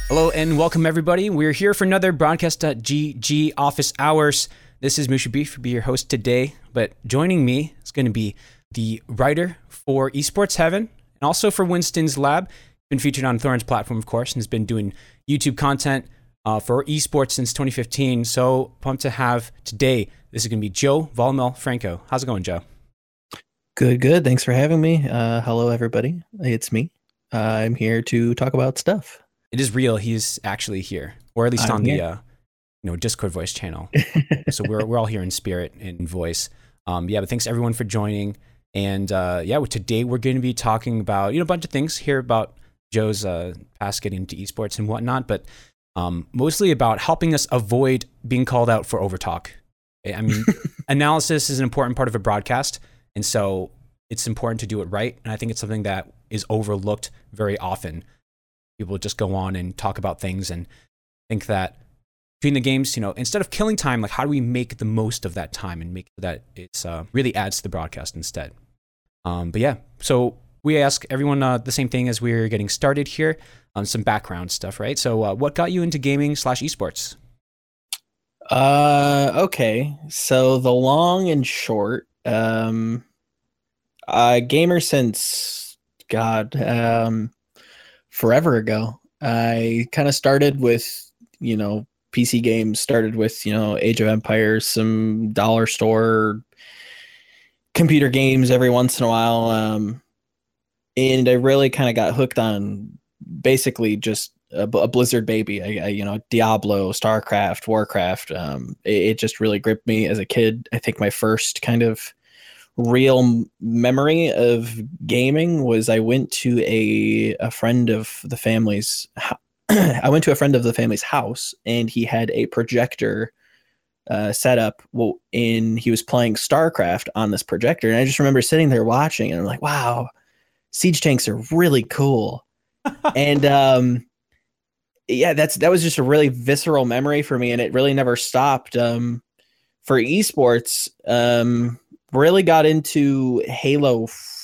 Hello and welcome everybody. We're here for another Broadcast.GG office hours. This is Musha Beef, will be your host today. But joining me is going to be the writer for Esports Heaven and also for Winston's Lab. Been featured on Thorn's platform, of course, and has been doing YouTube content for esports since 2015. So pumped to have today. This is going to be Joe Volmel Franco. How's it going, Joe? Good. Thanks for having me. Hello, everybody. It's me. I'm here to talk about stuff. It is real. He's actually here, or at least on the Discord voice channel. So we're all here in spirit and voice. But thanks everyone for joining. And today we're going to be talking about a bunch of things here about Joe's past getting into esports and whatnot, but mostly about helping us avoid being called out for overtalk. I mean, analysis is an important part of a broadcast, and so it's important to do it right. And I think it's something that is overlooked very often. People just go on and talk about things and think that between the games, instead of killing time, like how do we make the most of that time and make that it's really adds to the broadcast instead. So we ask everyone the same thing as we're getting started here on some background stuff, right? So what got you into gaming / esports? Okay. So the long and short, gamer since forever ago. I kind of started with, PC games, started with, Age of Empires, some dollar store computer games every once in a while. And I really kind of got hooked on basically just a Blizzard baby. I Diablo, StarCraft, Warcraft. It just really gripped me as a kid. I think my first kind of real memory of gaming was I went to a friend of the family's house, and he had a projector set up, and he was playing StarCraft on this projector, and I just remember sitting there watching, and I'm like, wow, siege tanks are really cool. And that was just a really visceral memory for me, and it really never stopped. For esports, really got into Halo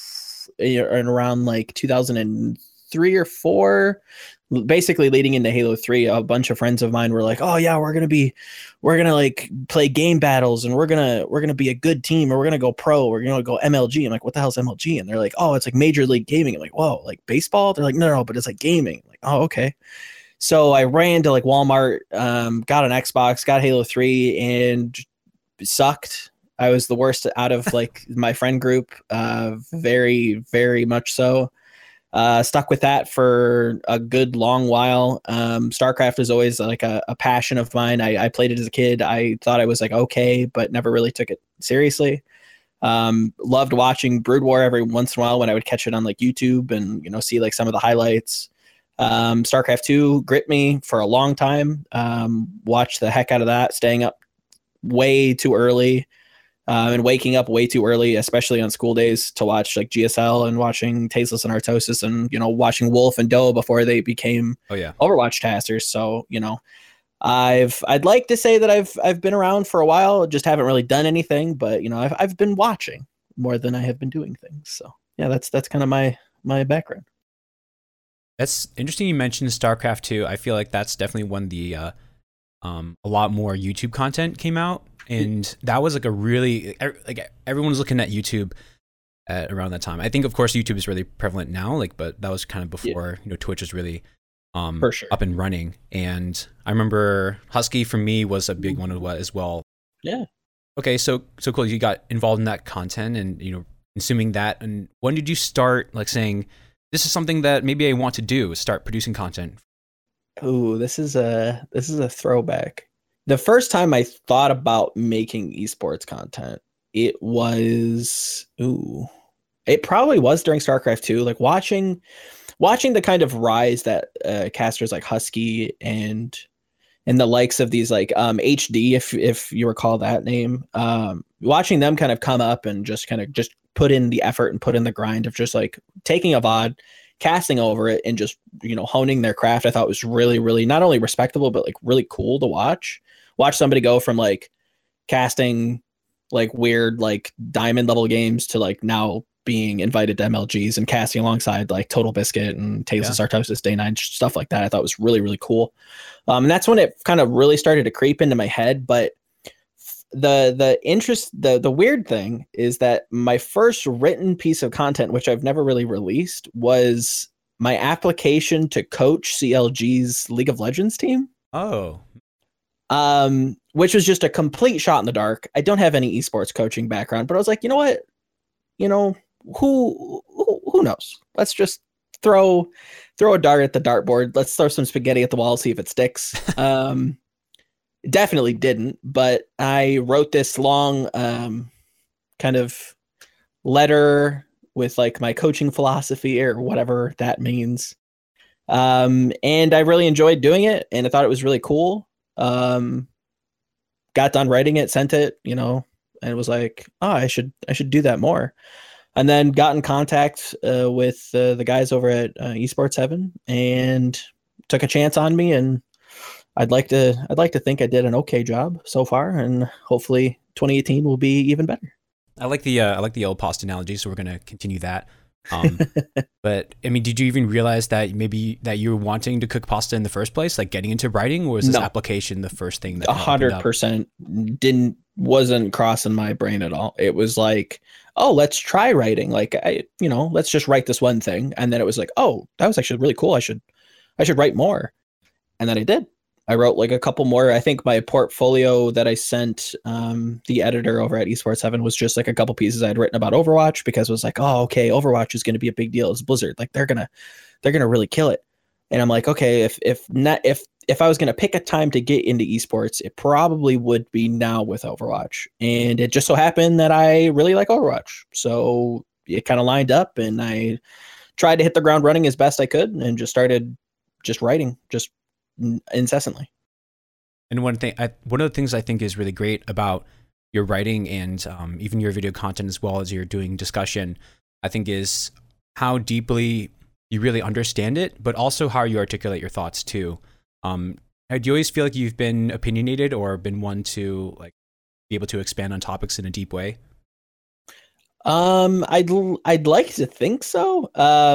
around like 2003 or 4, basically leading into Halo 3. A bunch of friends of mine were like, oh yeah, we're gonna like play game battles, and we're gonna be a good team, or we're gonna go pro, we're gonna go MLG. I'm like, what the hell's MLG? And they're like, oh, it's like Major League Gaming. I'm like, whoa, like baseball? They're like, no, but it's like gaming. I'm like, oh, okay. So I ran to like Walmart, got an Xbox, got Halo 3, and sucked. I was the worst out of like my friend group, very, very much so. Stuck with that for a good long while. StarCraft is always like a passion of mine. I played it as a kid. I thought I was like okay, but never really took it seriously. Loved watching Brood War every once in a while when I would catch it on like YouTube and see like some of the highlights. StarCraft 2 gripped me for a long time. Watched the heck out of that, staying up way too early. And waking up way too early, especially on school days, to watch like GSL and watching Tasteless and Artosis, and watching Wolf and Doe before they became Overwatch casters. So I'd like to say that I've been around for a while, just haven't really done anything. But I've been watching more than I have been doing things. So yeah, that's kind of my background. That's interesting. You mentioned StarCraft 2. I feel like that's definitely when the a lot more YouTube content came out. And that was like a really, like everyone was looking at YouTube at around that time. I think, of course, YouTube is really prevalent now, but that was kind of before, Twitch was really for sure up and running. And I remember Husky for me was a big one as well. Yeah. Okay, so cool. You got involved in that content and, consuming that. And when did you start like saying, this is something that maybe I want to do, start producing content? Oh, this is a throwback. The first time I thought about making esports content, it probably was during StarCraft 2, like watching the kind of rise that casters like Husky and the likes of these like HD, if you recall that name, watching them kind of come up and just put in the effort and put in the grind of just like taking a VOD, casting over it, and just honing their craft. I thought was really, really not only respectable but like really cool to watch somebody go from like casting like weird like diamond level games to like now being invited to MLGs and casting alongside like Total Biscuit and Tales of Sartosis, Day 9, stuff like that. I thought was really, really cool. And that's when it kind of really started to creep into my head. But the weird thing is that my first written piece of content, which I've never really released, was my application to coach CLG's League of Legends team. Oh. Which was just a complete shot in the dark. I don't have any esports coaching background, but I was like, you know what? You know, who knows? Let's just throw a dart at the dartboard. Let's throw some spaghetti at the wall, see if it sticks. Definitely didn't, but I wrote this long kind of letter with like my coaching philosophy or whatever that means. And I really enjoyed doing it, and I thought it was really cool. Got done writing it, sent it, you know, and it was like, oh, I should do that more. And then got in contact with the guys over at Esports Heaven and took a chance on me, and I'd like to think I did an okay job so far, and hopefully 2018 will be even better. I like the old pasta analogy, so we're gonna continue that. But I mean, did you even realize that maybe that you were wanting to cook pasta in the first place, like getting into writing, or was this application the first thing that 100% wasn't crossing my brain at all? It was like, oh, let's try writing. Like let's just write this one thing, and then it was like, oh, that was actually really cool. I should write more, and then I did. I wrote like a couple more. I think my portfolio that I sent the editor over at Esports Heaven was just like a couple pieces I had written about Overwatch, because it was like, oh, okay, Overwatch is going to be a big deal. It's Blizzard. Like they're gonna really kill it. And I'm like, okay, if I was going to pick a time to get into esports, it probably would be now with Overwatch. And it just so happened that I really like Overwatch. So it kind of lined up, and I tried to hit the ground running as best I could and just started writing incessantly. And one of the things I think is really great about your writing and even your video content, as well as your doing discussion, I think, is how deeply you really understand it, but also how you articulate your thoughts too. Do you always feel like you've been opinionated or been one to like be able to expand on topics in a deep way? I'd like to think so.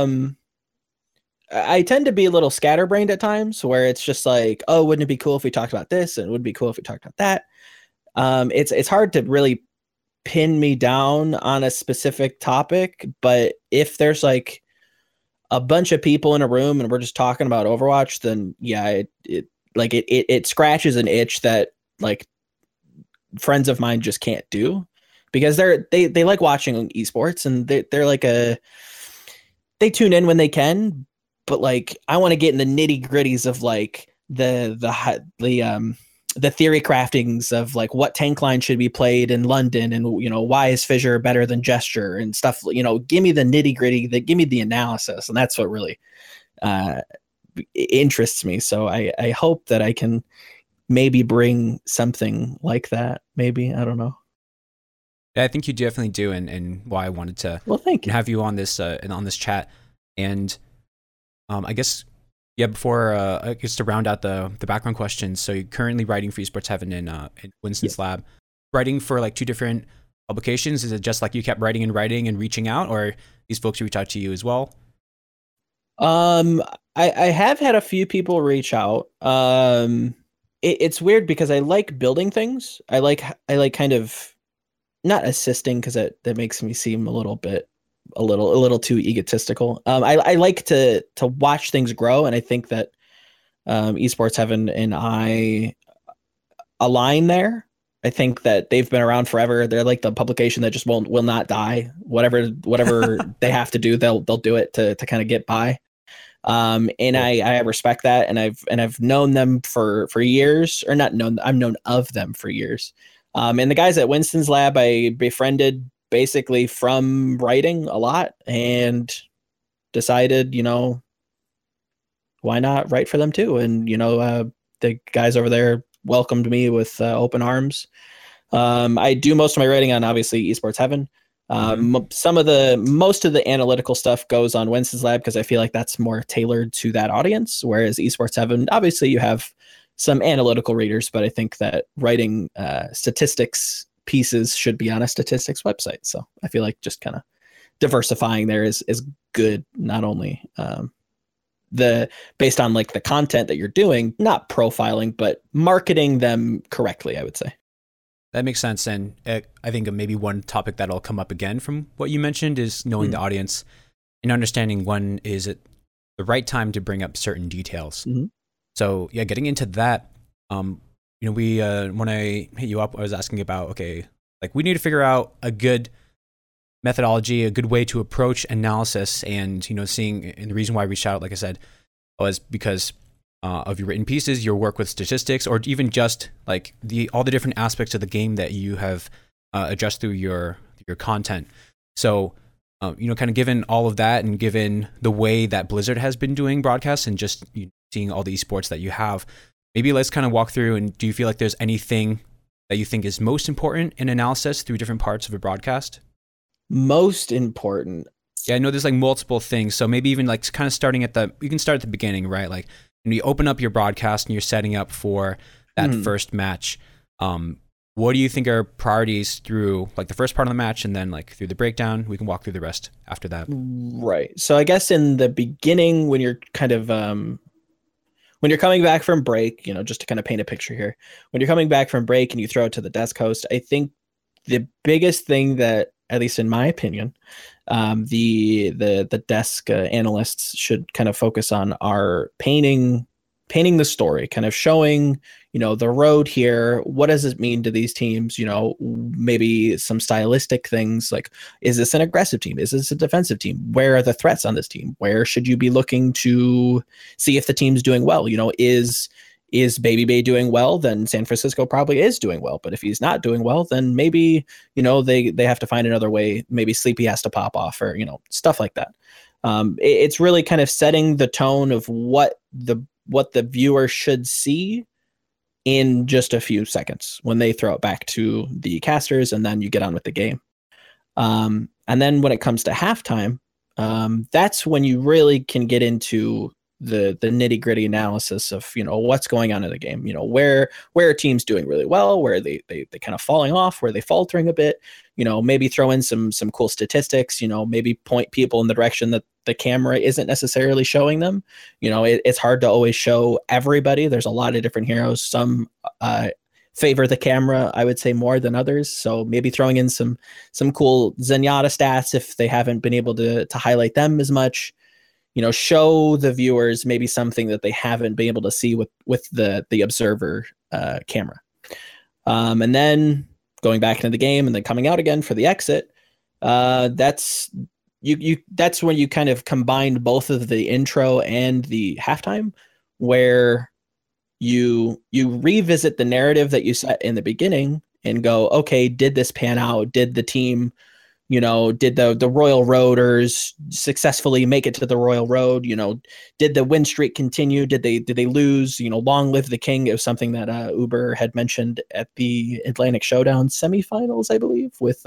I tend to be a little scatterbrained at times, where it's just like, oh, wouldn't it be cool if we talked about this? And it would be cool if we talked about that. It's hard to really pin me down on a specific topic, but if there's like a bunch of people in a room and we're just talking about Overwatch, then yeah, it scratches an itch that like friends of mine just can't do, because they like watching esports, and they're like they tune in when they can. But like, I want to get in the nitty gritties of like the theory craftings of like what tank line should be played in London, and why is Fissure better than Gesture and stuff. Give me the nitty gritty, give me the analysis, and that's what really interests me. So I hope that I can maybe bring something like that. Maybe, I don't know. Yeah, I think you definitely do, and why I wanted to thank you. Have you on this chat. And I guess, yeah, before I guess to round out the background questions. So you're currently writing for Esports Heaven in Winston's lab, writing for like two different publications. Is it just like you kept writing and reaching out, or these folks reach out to you as well? I have had a few people reach out. It's weird because I like building things. I like kind of not assisting, because that makes me seem a little too egotistical. I like to watch things grow, and I think that Esports Heaven and I align there. I think that they've been around forever. They're like the publication that just will not die. Whatever they have to do, they'll do it to kind of get by. And I respect that, and I've known them for years, or not known. I'm known of them for years. And the guys at Winston's lab, I befriended basically from writing a lot, and decided, why not write for them too? And, the guys over there welcomed me with open arms. I do most of my writing on, obviously, Esports Heaven. Most of the analytical stuff goes on Winston's lab, because I feel like that's more tailored to that audience. Whereas Esports Heaven, obviously you have some analytical readers, but I think that writing statistics pieces should be on a statistics website. So I feel like just kind of diversifying there is good. Not only the based on like the content that you're doing, not profiling, but marketing them correctly, I would say. That makes sense. And I think maybe one topic that'll come up again from what you mentioned is knowing the audience and understanding when is it the right time to bring up certain details. So yeah, getting into that, we when I hit you up, I was asking about, okay, like we need to figure out a good methodology, a good way to approach analysis, and seeing. And the reason why I reached out, like I said, was because of your written pieces, your work with statistics, or even just like all the different aspects of the game that you have addressed through your content. So, kind of given all of that, and given the way that Blizzard has been doing broadcasts, and just seeing all the esports that you have, maybe let's kind of walk through. And do you feel like there's anything that you think is most important in analysis through different parts of a broadcast? Most important. Yeah, I know there's like multiple things. So maybe even like kind of starting you can start at the beginning, right? Like when you open up your broadcast and you're setting up for that first match, what do you think are priorities through like the first part of the match, and then like through the breakdown? We can walk through the rest after that. Right. So I guess in the beginning, when you're kind of when you're coming back from break, just to kind of paint a picture here, when you're coming back from break and you throw it to the desk host, I think the biggest thing that, at least in my opinion, the desk analysts should kind of focus on are painting the story, kind of showing, the road here. What does it mean to these teams? Maybe some stylistic things like, is this an aggressive team? Is this a defensive team? Where are the threats on this team? Where should you be looking to see if the team's doing well? Is Baby Bay doing well? Then San Francisco probably is doing well. But if he's not doing well, then maybe, they have to find another way. Maybe Sleepy has to pop off, or, stuff like that. It's really kind of setting the tone of what the viewer should see in just a few seconds when they throw it back to the casters, and then you get on with the game. And then when it comes to halftime, that's when you really can get into the nitty gritty analysis of, what's going on in the game, where are teams doing really well, where they kind of falling off, where they faltering a bit, maybe throw in some cool statistics, maybe point people in the direction that the camera isn't necessarily showing them. It's hard to always show everybody. There's a lot of different heroes. Some favor the camera, I would say, more than others. So maybe throwing in some cool Zenyatta stats if they haven't been able to highlight them as much. Show the viewers maybe something that they haven't been able to see with the observer camera. And then going back into the game and then coming out again for the exit, that's when you kind of combined both of the intro and the halftime, where you revisit the narrative that you set in the beginning and go, okay, did this pan out? Did the team, did the Royal Roaders successfully make it to the Royal Road? Did the win streak continue? Did they lose? Long live the king. It was something that Uber had mentioned at the Atlantic Showdown semifinals, I believe, with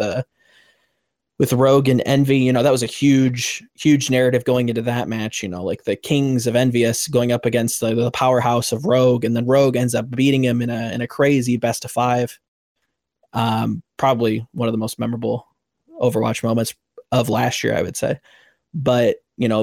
Rogue and Envy. That was a huge narrative going into that match. Like the kings of Envious going up against the powerhouse of Rogue, and then Rogue ends up beating him in a crazy best of 5. Probably one of the most memorable Overwatch moments of last year, I would say. But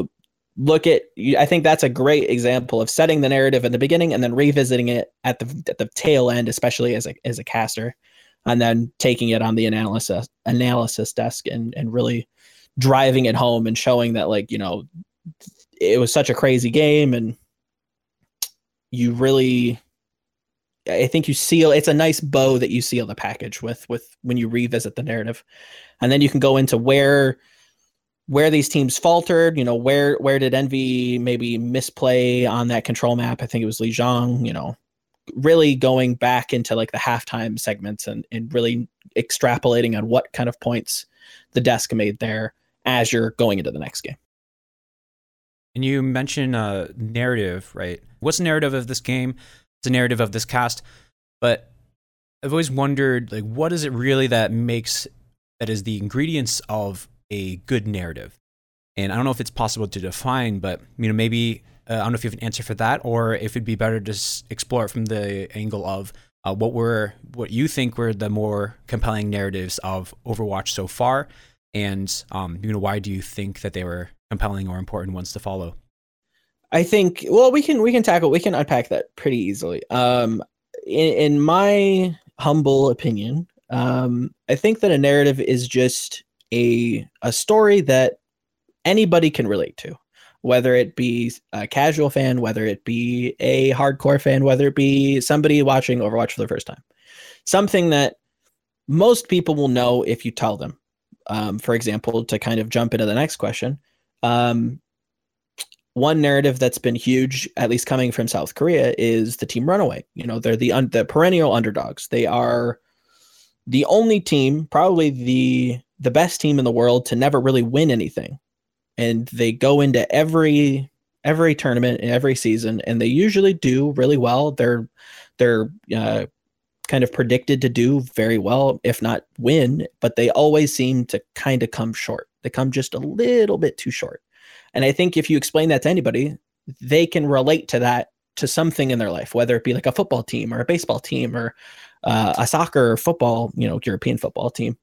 I think that's a great example of setting the narrative in the beginning and then revisiting it at the tail end, especially as a caster, and then taking it on the analysis desk and really driving it home and showing that, like, it was such a crazy game, and you really, I think you seal, it's a nice bow that you seal the package with when you revisit the narrative. And then you can go into where these teams faltered, where did Envy maybe misplay on that control map? I think it was Lijiang, really going back into like the halftime segments and really extrapolating on what kind of points the desk made there as you're going into the next game. And you mentioned narrative, right? What's the narrative of this game? It's a narrative of this cast. But I've always wondered, like, what is it really that is the ingredients of a good narrative? And I don't know if it's possible to define, but maybe I don't know if you have an answer for that, or if it'd be better to explore it from the angle of what you think were the more compelling narratives of Overwatch so far, And why do you think that they were compelling or important ones to follow? I think, well, we can unpack that pretty easily. In my humble opinion, I think that a narrative is just a story that anybody can relate to, whether it be a casual fan, whether it be a hardcore fan, whether it be somebody watching Overwatch for the first time. Something that most people will know if you tell them. For example, to kind of jump into the next question, one narrative that's been huge, at least coming from South Korea, is the Team Runaway. They're the perennial underdogs. They are the only team, probably the best team in the world to never really win anything. And they go into every tournament, every season, and they usually do really well. They're kind of predicted to do very well, if not win, but they always seem to kind of come short. They come just a little bit too short. And I think if you explain that to anybody, they can relate to that, to something in their life, whether it be like a football team or a baseball team or a soccer or football, European football team.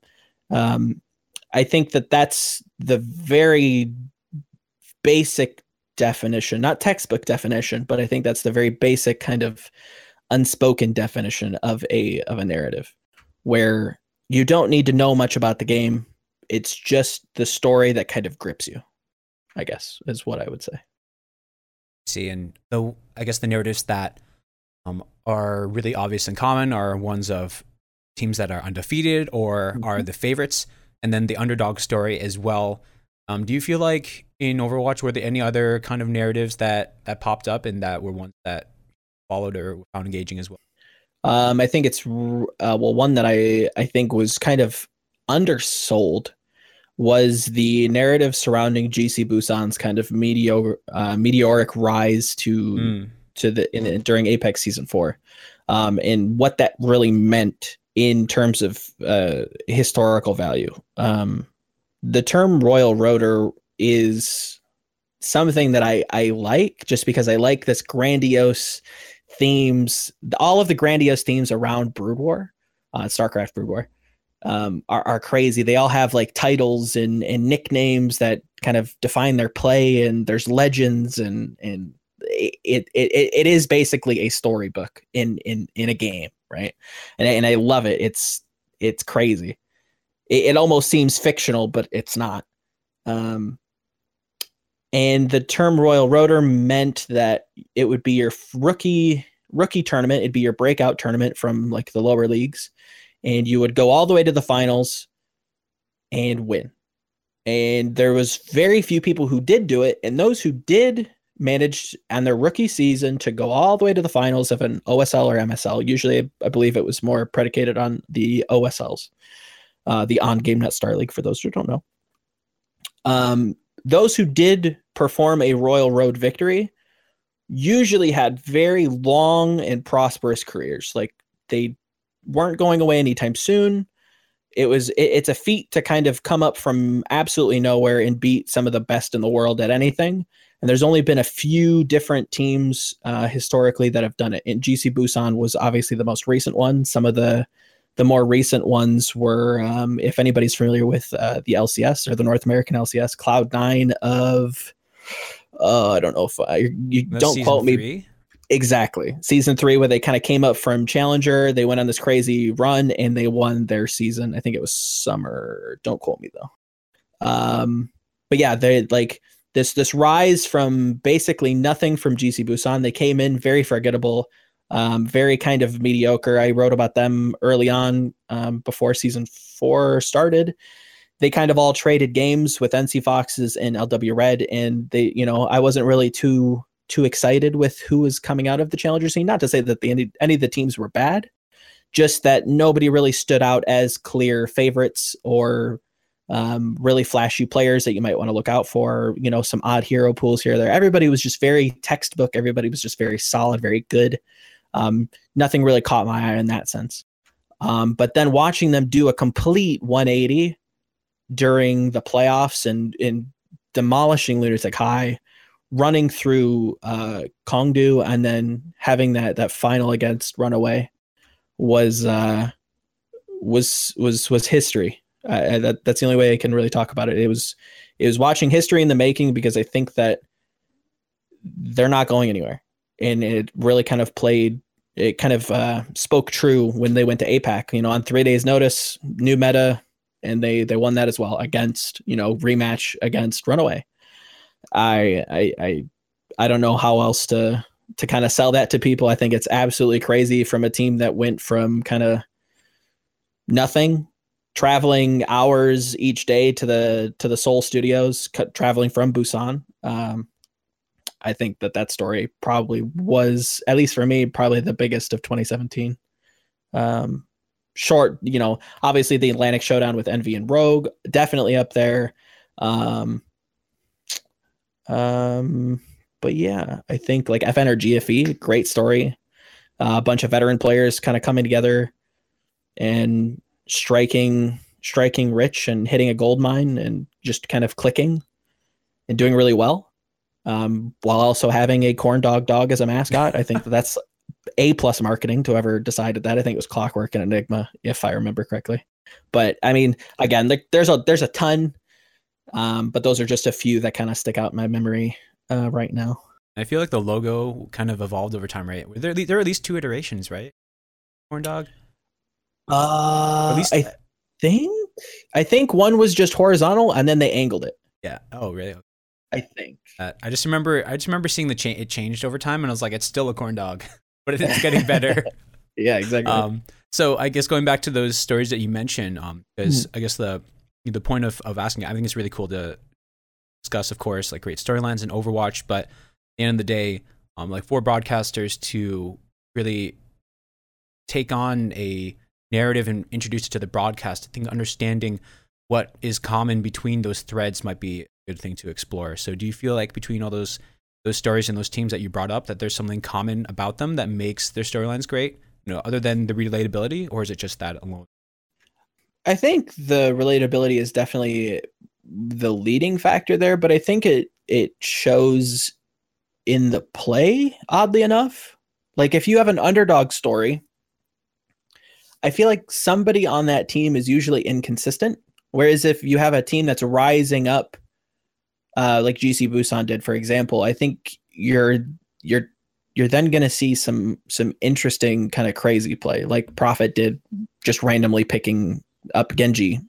I think that that's the very basic definition, not textbook definition, but I think that's the very basic kind of unspoken definition of a narrative, where you don't need to know much about the game. It's just the story that kind of grips you, I guess, is what I would say. See, and I guess the narratives that are really obvious and common are ones of teams that are undefeated or are the favorites, and then the underdog story as well. Do you feel like in Overwatch, were there any other kind of narratives that popped up and that were ones that followed or found engaging as well? I think it's one that I think was kind of undersold was the narrative surrounding GC Busan's kind of meteoric rise to during Apex Season 4, and what that really meant in terms of historical value. The term Royal Rotor is something that I like, just because I like this grandiose themes. All of the grandiose themes around Brood War, StarCraft Brood War, are crazy. They all have like titles and nicknames that kind of define their play, and there's legends, and it is basically a storybook in a game, right? And I love it. It's crazy. It almost seems fictional, but it's not. And the term Royal Rotor meant that it would be your rookie tournament. It'd be your breakout tournament from like the lower leagues, and you would go all the way to the finals and win. And there was very few people who did do it, and those who did managed on their rookie season to go all the way to the finals of an OSL or MSL. Usually, I believe it was more predicated on the OSLs, the on Game Net Star League, for those who don't know. Those who did perform a Royal Road victory usually had very long and prosperous careers. Like, they weren't going away anytime soon. It's a feat to kind of come up from absolutely nowhere and beat some of the best in the world at anything. And there's only been a few different teams historically that have done it. And GC Busan was obviously the most recent one. Some of the more recent ones were, if anybody's familiar with the LCS or the North American LCS, Cloud9 of, I don't know if you don't quote me. Exactly. Season 3, where they kind of came up from Challenger. They went on this crazy run and they won their season. I think it was summer. Don't quote me though. But yeah, they like this rise from basically nothing from GC Busan. They came in very forgettable, very kind of mediocre. I wrote about them early on, before Season 4 started. They kind of all traded games with NC Foxes and LW Red, and they, I wasn't really too excited with who was coming out of the Challenger scene. Not to say that any of the teams were bad, just that nobody really stood out as clear favorites or really flashy players that you might want to look out for. Some odd hero pools here or there. Everybody was just very textbook. Everybody was just very solid, very good. Nothing really caught my eye in that sense. But then watching them do a complete 180 during the playoffs and demolishing Lunatic High, running through Kongdu, and then having that final against Runaway was history. That's the only way I can really talk about it. It was watching history in the making, because I think that they're not going anywhere, and it really kind of spoke true when they went to APAC. On 3 days' notice, new meta, and they won that as well against rematch against Runaway. I don't know how else to kind of sell that to people. I think it's absolutely crazy from a team that went from kind of nothing, traveling hours each day to the Seoul studios, traveling from Busan. I think that story probably was, at least for me, probably the biggest of 2017. Short, obviously the Atlantic Showdown with Envy and Rogue, definitely up there. But yeah, I think like FN or GFE, great story. A bunch of veteran players kind of coming together and striking rich and hitting a gold mine and just kind of clicking and doing really well. While also having a corn dog as a mascot. I think that's A+ marketing to whoever decided that. I think it was Clockwork and Enigma, if I remember correctly. But I mean, again, there's a ton, but those are just a few that kind of stick out in my memory right now. I feel like the logo kind of evolved over time, right? There are at least 2 iterations, right? Corn dog. At least I think one was just horizontal and then they angled it. Yeah. Oh, really? I think. I just remember seeing it changed over time, and I was like, it's still a corn dog, but it's getting better. Yeah, exactly. So I guess going back to those stories that you mentioned, because I guess the point of asking, I think it's really cool to discuss, of course, like great storylines in Overwatch, but at the end of the day, like for broadcasters to really take on a narrative and introduce it to the broadcast, I think understanding what is common between those threads might be a good thing to explore. So do you feel like between all those stories and those teams that you brought up, that there's something common about them that makes their storylines great, other than the relatability, or is it just that alone? I think the relatability is definitely the leading factor there, but I think it shows in the play, oddly enough. Like if you have an underdog story, I feel like somebody on that team is usually inconsistent. Whereas if you have a team that's rising up, like GC Busan did, for example, I think you're then going to see some interesting kind of crazy play, like Prophet did, just randomly picking up Genji,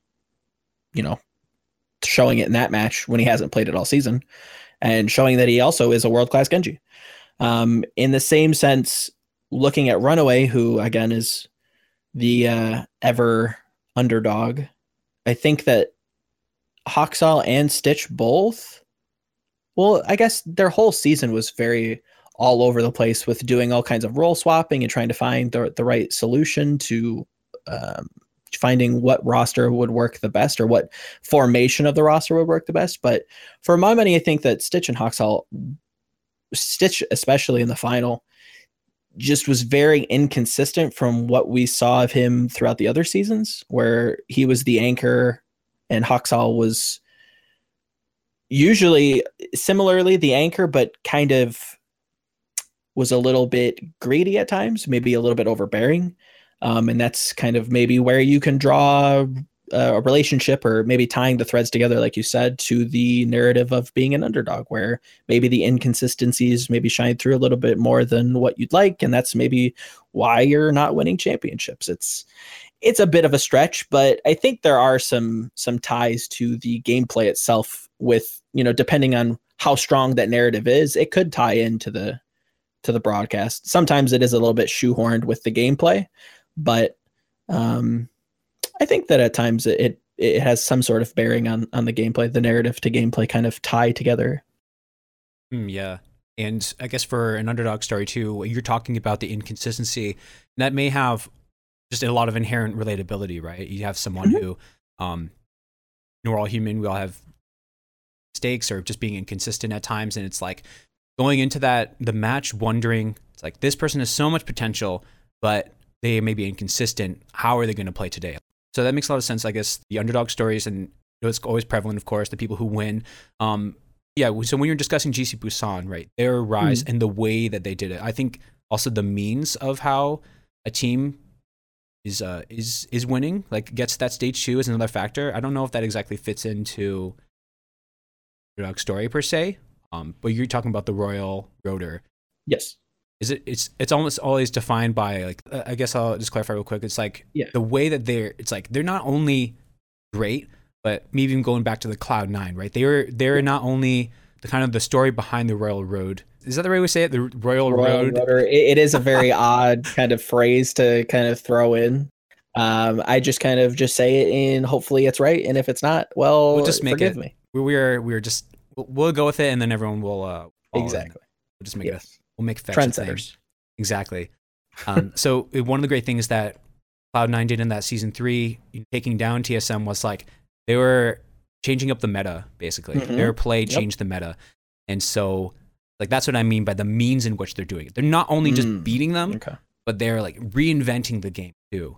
showing it in that match when he hasn't played it all season, and showing that he also is a world-class Genji. In the same sense, looking at Runaway, who again is the ever underdog, I think that Haksal and Stitch both, well, I guess their whole season was very all over the place with doing all kinds of role swapping and trying to find the right solution to finding what roster would work the best or what formation of the roster would work the best. But for my money, I think that Stitch and Haksal, Stitch especially in the final, just was very inconsistent from what we saw of him throughout the other seasons, where he was the anchor and Haksal was usually similarly the anchor, but kind of was a little bit greedy at times, maybe a little bit overbearing. And that's kind of maybe where you can draw a relationship, or maybe tying the threads together, like you said, to the narrative of being an underdog, where maybe the inconsistencies maybe shine through a little bit more than what you'd like. And that's maybe why you're not winning championships. It's a bit of a stretch, but I think there are some ties to the gameplay itself with, depending on how strong that narrative is, it could tie into the broadcast. Sometimes it is a little bit shoehorned with the gameplay, but I think that at times it has some sort of bearing on the gameplay. The narrative to gameplay kind of tie together. Yeah. And I guess for an underdog story too, you're talking about the inconsistency, that may have just a lot of inherent relatability, right? You have someone who, we're all human, we all have mistakes or just being inconsistent at times. And it's like going into the match wondering, it's like, this person has so much potential, but they may be inconsistent. How are they going to play today? So that makes a lot of sense. I guess the underdog stories, and it's always prevalent, of course, the people who win. Yeah. So when you're discussing GC Busan, right, their rise and the way that they did it, I think also the means of how a team is winning, like gets that stage 2 is another factor. I don't know if that exactly fits into Underdog story per se. But you're talking about the Royal Roader. Yes. It's almost always defined by like, I guess I'll just clarify real quick. It's like the way that they're not only great, but maybe even going back to the Cloud9, right? They're not only the kind of the story behind the Royal Road. Is that the right way to say it? The Royal Road? Roader. It is a very odd kind of phrase to kind of throw in. I just kind of just say it and hopefully it's right. And if it's not, well, we'll just forgive me. We'll go with it, and then everyone will exactly. We'll just make it. We'll make fetch trendsetters. Exactly. So one of the great things that Cloud9 did in that season 3, taking down TSM, was like they were changing up the meta. Basically, their play changed the meta, and so like that's what I mean by the means in which they're doing it. They're not only just beating them, but they're like reinventing the game too.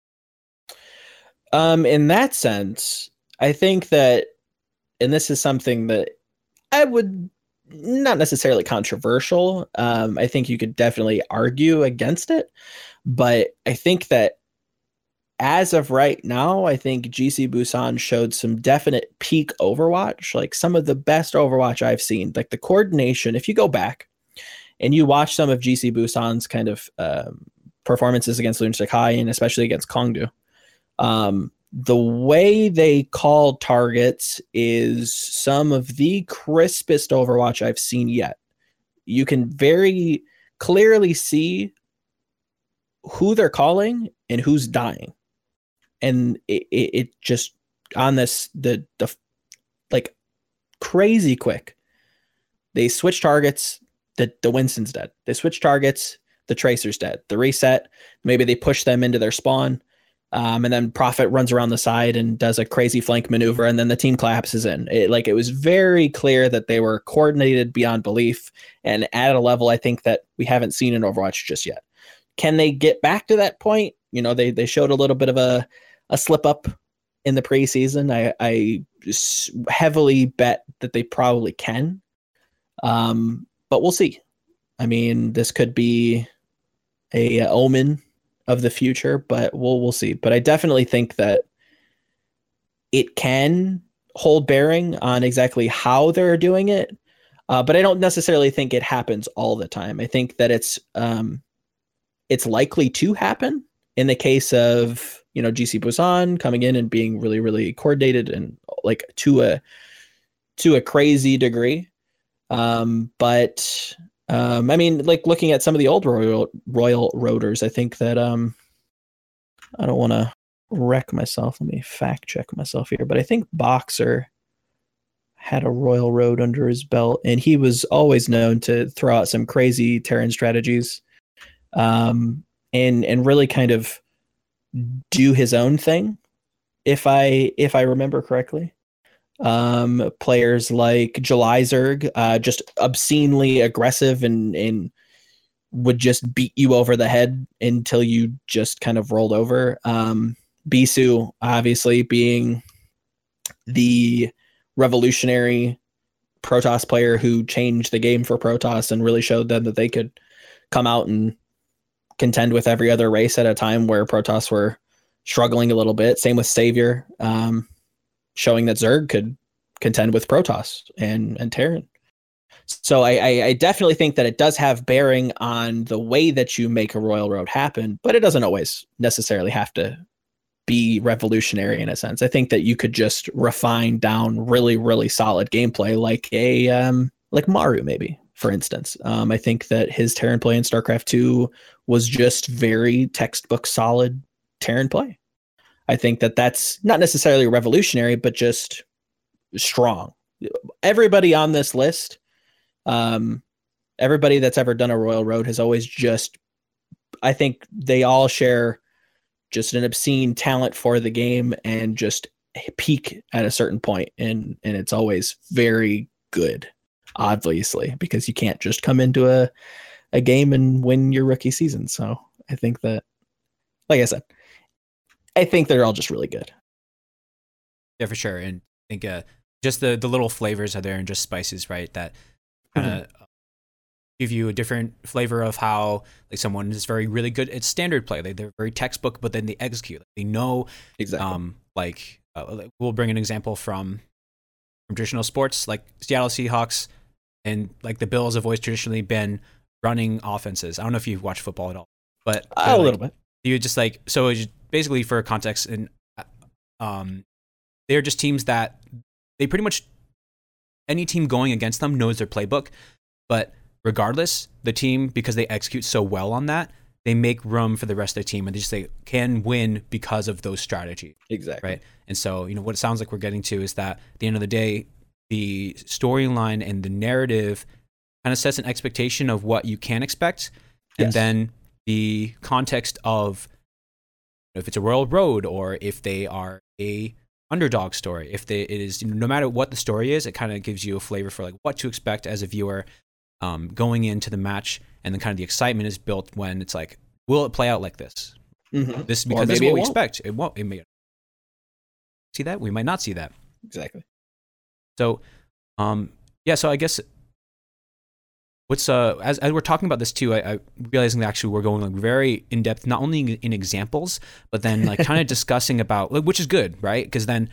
In that sense, I think that, and this is something that I would not necessarily controversial. I think you could definitely argue against it, but I think that as of right now, I think GC Busan showed some definite peak Overwatch, like some of the best Overwatch I've seen. Like the coordination, if you go back and you watch some of GC Busan's kind of performances against Lunatic High and especially against Kongdu, the way they call targets is some of the crispest Overwatch I've seen yet. You can very clearly see who they're calling and who's dying. And it just on this, the like crazy quick, they switch targets, the Winston's dead. They switch targets, the Tracer's dead. The reset, maybe they push them into their spawn. And then Prophet runs around the side and does a crazy flank maneuver, and then the team collapses in. It was very clear that they were coordinated beyond belief and at a level I think that we haven't seen in Overwatch just yet. Can they get back to that point? You know, they showed a little bit of a slip up in the preseason. I just heavily bet that they probably can. But we'll see. I mean, this could be a omen of the future, but we'll see. But I definitely think that it can hold bearing on exactly how they're doing it. But I don't necessarily think it happens all the time. I think that it's likely to happen in the case of, you know, GC Busan coming in and being really, really coordinated and like to a crazy degree. But I mean, like looking at some of the old Royal Roaders, I think that I don't want to wreck myself. Let me fact check myself here, but I think Boxer had a Royal Road under his belt, and he was always known to throw out some crazy Terran strategies, and really kind of do his own thing, if I remember correctly. Players like Jelizerg, just obscenely aggressive and would just beat you over the head until you just kind of rolled over. Bisu, obviously, being the revolutionary Protoss player who changed the game for Protoss and really showed them that they could come out and contend with every other race at a time where Protoss were struggling a little bit. Same with Savior, showing that Zerg could contend with Protoss and Terran. So I definitely think that it does have bearing on the way that you make a Royal Road happen, but it doesn't always necessarily have to be revolutionary in a sense. I think that you could just refine down really, really solid gameplay like Maru, maybe, for instance. I think that his Terran play in StarCraft 2 was just very textbook solid Terran play. I think that that's not necessarily revolutionary, but just strong. Everybody on this list, everybody that's ever done a Royal Road has always just, I think they all share just an obscene talent for the game and just peak at a certain point, and it's always very good, obviously, because you can't just come into a game and win your rookie season. So I think that, like I said, I think they're all just really good. Yeah, for sure. And I think just the little flavors are there and just spices, right? That kind of give you a different flavor of how like someone is very really good at standard play. They're very textbook, but then they execute. They know Exactly. We'll bring an example from traditional sports, like Seattle Seahawks and like the Bills have always traditionally been running offenses. I don't know if you've watched football at all, but A little bit. You just like, so it's basically for context, and they're just teams that they pretty much, any team going against them knows their playbook, but regardless, the team, because they execute so well on that, they make room for the rest of the team, and they can win because of those strategies. Exactly. Right. And so, what it sounds like we're getting to is that at the end of the day, the storyline and the narrative kind of sets an expectation of what you can expect. And Yes. then the context of if it's a royal road or if they are a underdog story, it is, no matter what the story is, it kind of gives you a flavor for like what to expect as a viewer going into the match. And then kind of the excitement is built when it's like, will it play out like this? Mm-hmm. This because this is what we expect. It won't. It may see that. We might not see that. Exactly. So, so I guess what's as we're talking about this too, I realizing that actually we're going like very in depth, not only in examples, but then like kind of discussing about, which is good, right? Because then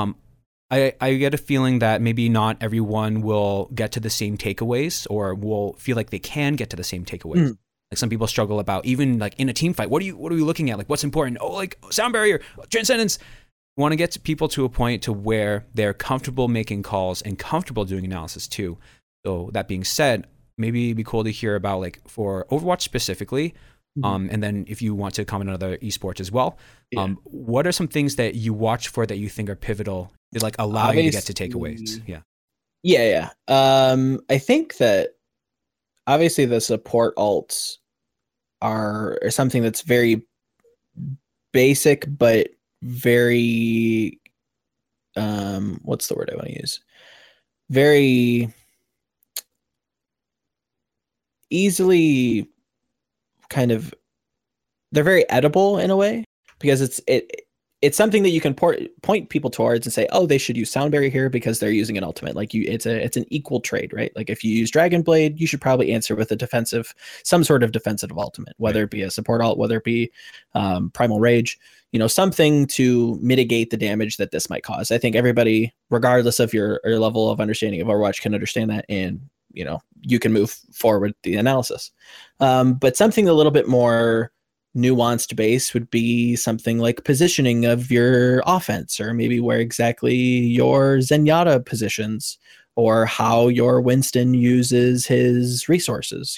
I get a feeling that maybe not everyone will get to the same takeaways or will feel like they can get to the same takeaways. Like some people struggle about even like in a team fight. What are you looking at? Like what's important? Oh, like sound barrier, transcendence. We want to get to people to a point to where they're comfortable making calls and comfortable doing analysis too. So that being said, maybe it'd be cool to hear about like for Overwatch specifically, and then if you want to comment on other esports as well, what are some things that you watch for that you think are pivotal that like allow you to get to takeaways? Yeah. I think that obviously the support alts are something that's very basic, but very what's the word I want to use? Very easily kind of, they're very edible in a way because it's something that you can point people towards and say, oh, they should use Soundberry here because they're using an ultimate. Like it's an equal trade, right? Like if you use Dragon Blade, you should probably answer with some sort of defensive ultimate, whether it be a support alt, whether it be Primal Rage, something to mitigate the damage that this might cause. I think everybody, regardless of your level of understanding of Overwatch, can understand that, and you can move forward with the analysis. But something a little bit more nuanced base would be something like positioning of your offense, or maybe where exactly your Zenyatta positions, or how your Winston uses his resources.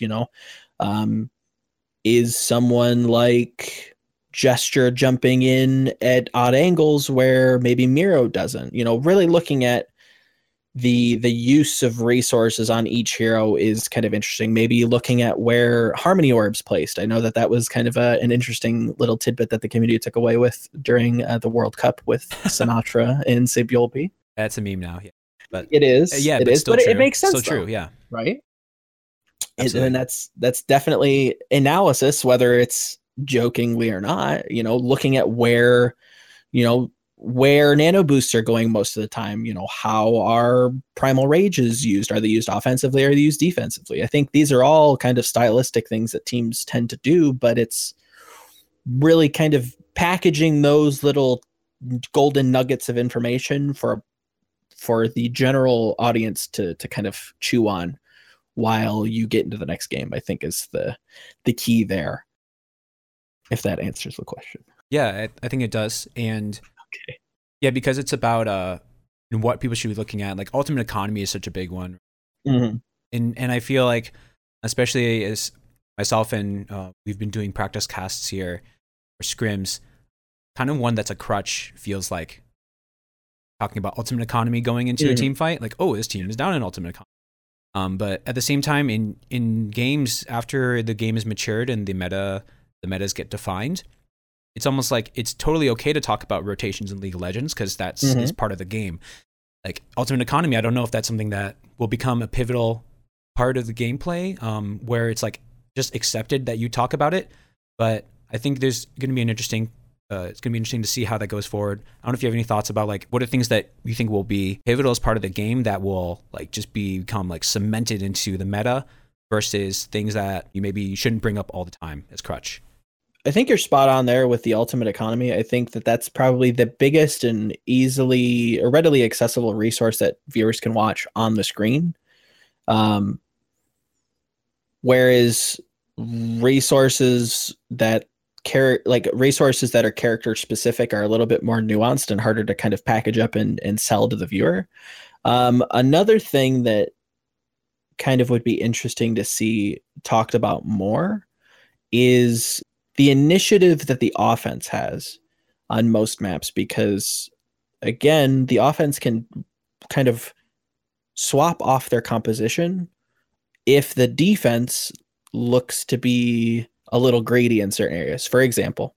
Is someone like Gesture jumping in at odd angles where maybe Miro doesn't? Really looking at the use of resources on each hero is kind of interesting. Maybe looking at where Harmony Orb's placed. I know that was kind of an interesting little tidbit that the community took away with during the World Cup with Sinatra and Sabiolbi. That's a meme now, yeah. But it is, but it makes sense. Still true, yeah. Right. And that's definitely analysis, whether it's jokingly or not. Looking at where nano boosts are going most of the time. How are Primal Rages used? Are they used offensively or are they used defensively? I think these are all kind of stylistic things that teams tend to do, but it's really kind of packaging those little golden nuggets of information for the general audience to kind of chew on while you get into the next game, I think is the key there. If that answers the question. Yeah, I think it does. And okay. Yeah, because it's about what people should be looking at. Like Ultimate Economy is such a big one. Mm-hmm. And I feel like, especially as myself and we've been doing practice casts here or scrims, kind of one that's a crutch feels like talking about Ultimate Economy going into a team fight. Like, oh, this team is down in Ultimate Economy. But at the same time, in games, after the game is matured and the metas get defined, it's almost like it's totally okay to talk about rotations in League of Legends because that's is part of the game. Like Ultimate Economy, I don't know if that's something that will become a pivotal part of the gameplay, where it's like just accepted that you talk about it. But I think there's going to be it's going to be interesting to see how that goes forward. I don't know if you have any thoughts about like what are things that you think will be pivotal as part of the game that will like just become like cemented into the meta versus things that you maybe shouldn't bring up all the time as crutch? I think you're spot on there with the ultimate economy. I think that that's probably the biggest and easily or readily accessible resource that viewers can watch on the screen. Whereas resources that resources that are character specific are a little bit more nuanced and harder to kind of package up and sell to the viewer. Another thing that kind of would be interesting to see talked about more is the initiative that the offense has on most maps, because again, the offense can kind of swap off their composition if the defense looks to be a little greedy in certain areas. For example,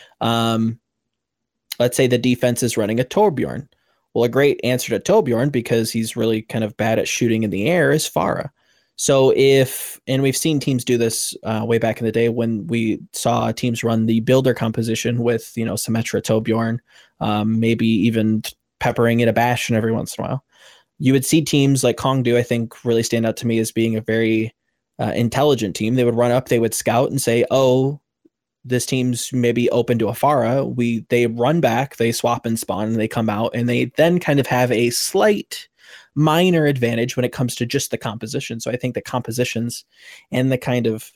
let's say the defense is running a Torbjorn. Well, a great answer to Torbjorn, because he's really kind of bad at shooting in the air, is Pharah. So and we've seen teams do this way back in the day when we saw teams run the builder composition with, Symmetra Torbjorn, maybe even peppering in a Bastion every once in a while. You would see teams like Kongdu, I think, really stand out to me as being a very intelligent team. They would run up, they would scout and say, oh, this team's maybe open to a Pharah. They run back, they swap and spawn, and they come out, and they then kind of have a slight minor advantage when it comes to just the composition. So I think the compositions and the kind of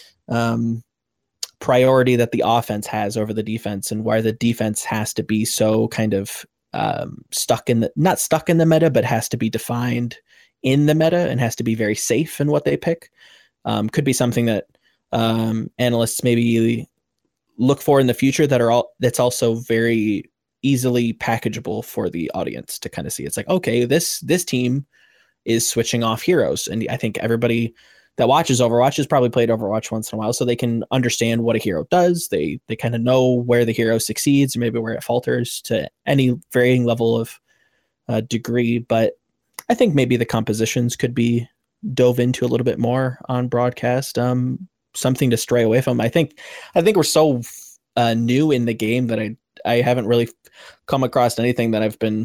priority that the offense has over the defense, and why the defense has to be so kind of not stuck in the meta, but has to be defined in the meta and has to be very safe in what they pick, could be something that analysts maybe look for in the future that's also very easily packageable for the audience to kind of see. It's like, okay, this team is switching off heroes, and I think everybody that watches Overwatch has probably played Overwatch once in a while, so they can understand what a hero does. They kind of know where the hero succeeds or maybe where it falters to any varying level of degree. But I think maybe the compositions could be dove into a little bit more on broadcast. Something to stray away from. I think we're so new in the game that I haven't really come across anything that I've been.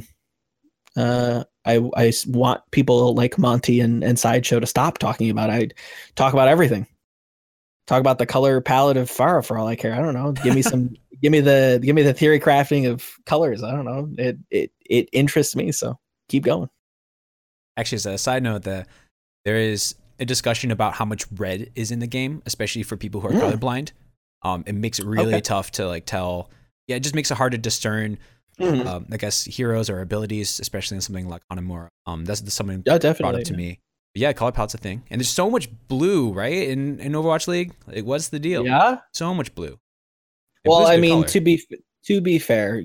I want people like Monty and Sideshow to stop talking about. I talk about everything. Talk about the color palette of Pharah for all I care. I don't know. Give me the theory crafting of colors. I don't know. It interests me. So keep going. Actually, as a side note, there is a discussion about how much red is in the game, especially for people who are colorblind. It makes it really tough to tell. Yeah, it just makes it hard to discern. I guess heroes or abilities, especially in something like Hanamura. That's something brought up to me. But yeah, color palette's a thing, and there's so much blue, right? In Overwatch League, what's the deal? Yeah, so much blue. Well, I mean, to be fair,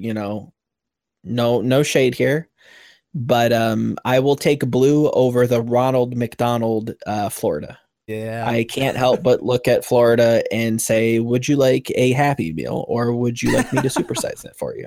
no shade here, but I will take blue over the Ronald McDonald, Florida. Yeah, I can't help but look at Florida and say, would you like a Happy Meal, or would you like me to supersize it for you?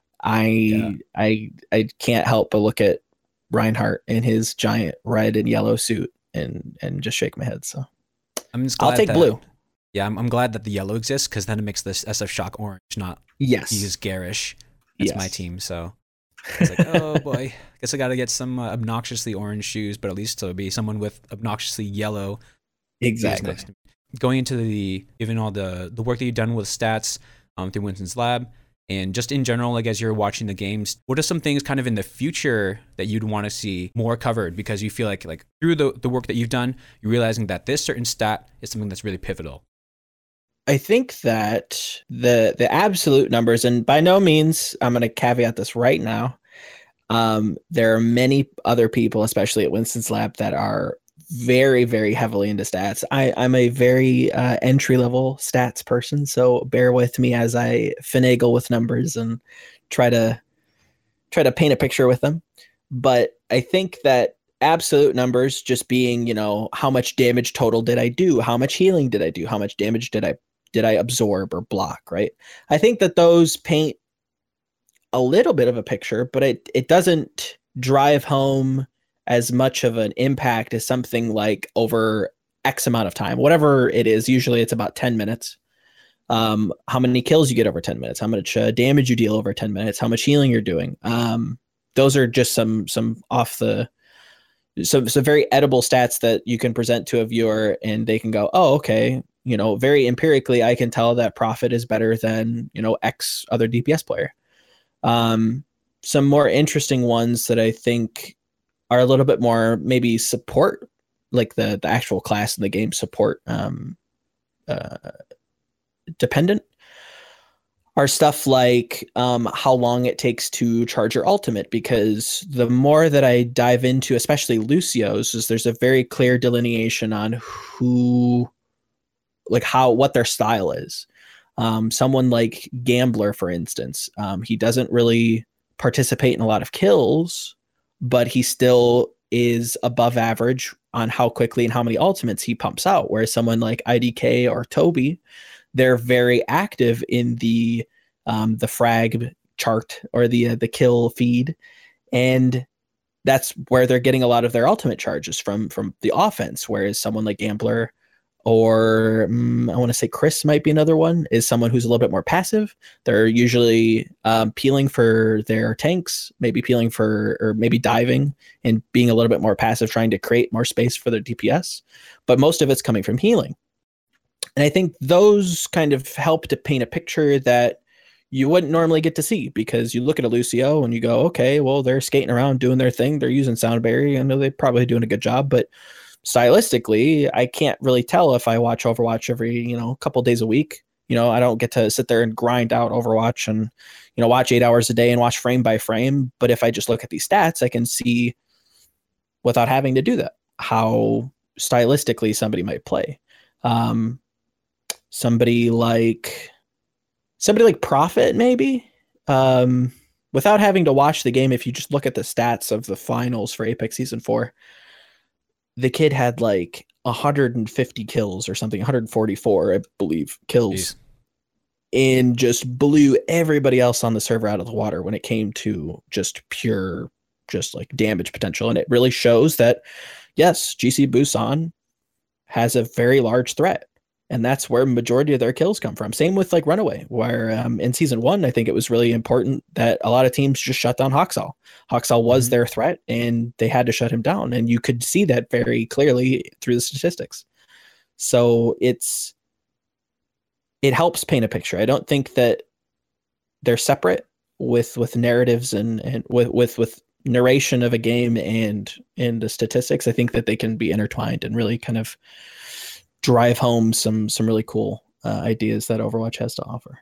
I can't help but look at Reinhardt in his giant red and yellow suit and just shake my head. So I'll take blue. Yeah, I'm glad that the yellow exists, because then it makes this SF Shock orange, not use garish. That's my team. So it's like, oh boy, guess I got to get some obnoxiously orange shoes, but at least it'll be someone with obnoxiously yellow. Exactly. Going into given all the work that you've done with stats through Winston's lab, and just in general, as you're watching the games, what are some things kind of in the future that you'd want to see more covered? Because you feel like through the work that you've done, you're realizing that this certain stat is something that's really pivotal. I think that the absolute numbers, and by no means, I'm going to caveat this right now, there are many other people, especially at Winston's lab, that are very, very heavily into stats. I'm a very entry-level stats person, so bear with me as I finagle with numbers and try to paint a picture with them. But I think that absolute numbers, just being, how much damage total did I do? How much healing did I do? How much damage did I absorb or block, right? I think that those paint a little bit of a picture, but it doesn't drive home as much of an impact as something like over X amount of time, whatever it is. Usually it's about 10 minutes. How many kills you get over 10 minutes, how much damage you deal over 10 minutes, how much healing you're doing. Those are just some off the, so very edible stats that you can present to a viewer and they can go, oh, okay, very empirically, I can tell that Prophet is better than, X other DPS player. Some more interesting ones that I think are a little bit more maybe support, like the actual class in the game support dependent, are stuff like how long it takes to charge your ultimate, because the more that I dive into, especially Lucio's, is there's a very clear delineation on what their style is. Someone like Gambler, for instance, he doesn't really participate in a lot of kills, but he still is above average on how quickly and how many ultimates he pumps out. Whereas someone like IDK or Toby, they're very active in the frag chart or the kill feed, and that's where they're getting a lot of their ultimate charges from the offense. Whereas someone like Gambler, or I want to say Chris might be another one, is someone who's a little bit more passive. They're usually peeling for their tanks, maybe peeling for, or maybe diving and being a little bit more passive, trying to create more space for their DPS. But most of it's coming from healing. And I think those kind of help to paint a picture that you wouldn't normally get to see, because you look at a Lucio and you go, okay, well, they're skating around doing their thing. They're using Sound Barrier. I know they're probably doing a good job, but stylistically, I can't really tell if I watch Overwatch every, couple days a week. I don't get to sit there and grind out Overwatch and, watch 8 hours a day and watch frame by frame. But if I just look at these stats, I can see, without having to do that, how stylistically somebody might play. Somebody like Prophet, maybe, without having to watch the game. If you just look at the stats of the finals for Apex Season 4, the kid had like 150 kills or something, 144, I believe, kills. Jeez. And just blew everybody else on the server out of the water when it came to just pure, just like damage potential. And it really shows that, yes, GC Busan has a very large threat. And that's where majority of their kills come from. Same with like Runaway, where in Season 1, I think it was really important that a lot of teams just shut down Hoxall. Hoxall was their threat, and they had to shut him down. And you could see that very clearly through the statistics. So it helps paint a picture. I don't think that they're separate with narratives and with narration of a game and the statistics. I think that they can be intertwined and really kind of drive home some really cool ideas that Overwatch has to offer.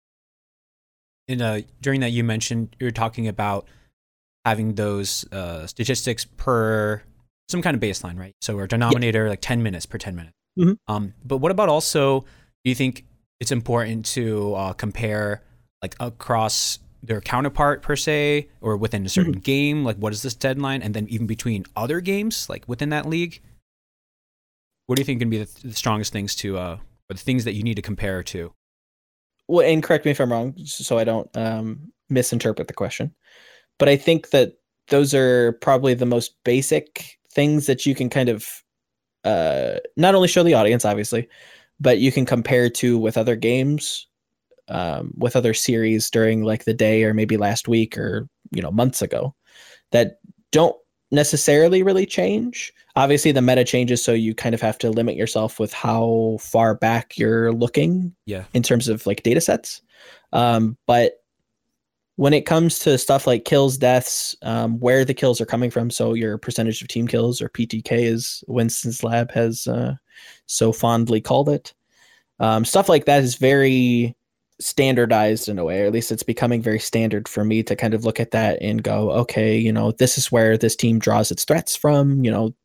And during that, you mentioned you were talking about having those statistics per some kind of baseline, right? So our denominator, like 10 minutes per 10 minutes. Mm-hmm. But what about also, do you think it's important to compare like across their counterpart per se, or within a certain game? Like, what is this deadline? And then even between other games, like within that league? What do you think can be the strongest things to, or the things that you need to compare to? Well, and correct me if I'm wrong, so I don't misinterpret the question. But I think that those are probably the most basic things that you can kind of not only show the audience, obviously, but you can compare to with other games, with other series during like the day or maybe last week or, months ago, that don't necessarily really change. Obviously the meta changes, so you kind of have to limit yourself with how far back you're looking in terms of like data sets. But when it comes to stuff like kills, deaths, where the kills are coming from, so your percentage of team kills, or PTK as Winston's lab has so fondly called it, stuff like that is very standardized in a way, or at least it's becoming very standard for me to kind of look at that and go, okay, this is where this team draws its threats from.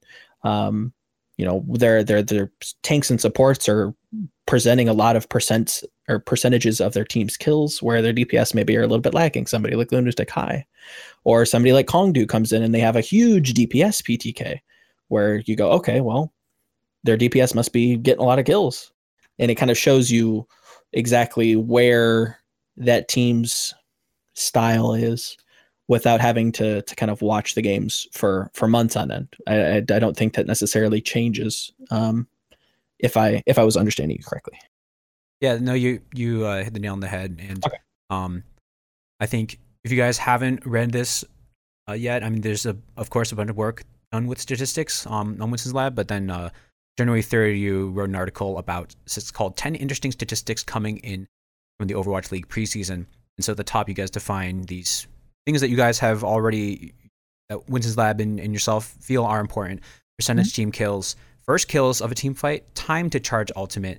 Their tanks and supports are presenting a lot of percentages of their team's kills, where their DPS maybe are a little bit lacking. Somebody like Lunatic High, or somebody like Kongdu comes in and they have a huge DPS PTK, where you go, okay, well, their DPS must be getting a lot of kills. And it kind of shows you exactly where that team's style is without having to kind of watch the games for months on end. I don't think that necessarily changes if I was understanding you correctly. Yeah, no, you hit the nail on the head. And okay. I think if you guys haven't read this yet, I mean, there's of course a bunch of work done with statistics on Winston's Lab, but then January 3rd, you wrote an article about, it's called 10 Interesting Statistics Coming in from the Overwatch League Preseason. And so at the top, you guys define these things that you guys have already, that Winston's Lab and yourself feel are important. Percentage team kills, first kills of a team fight, time to charge ultimate.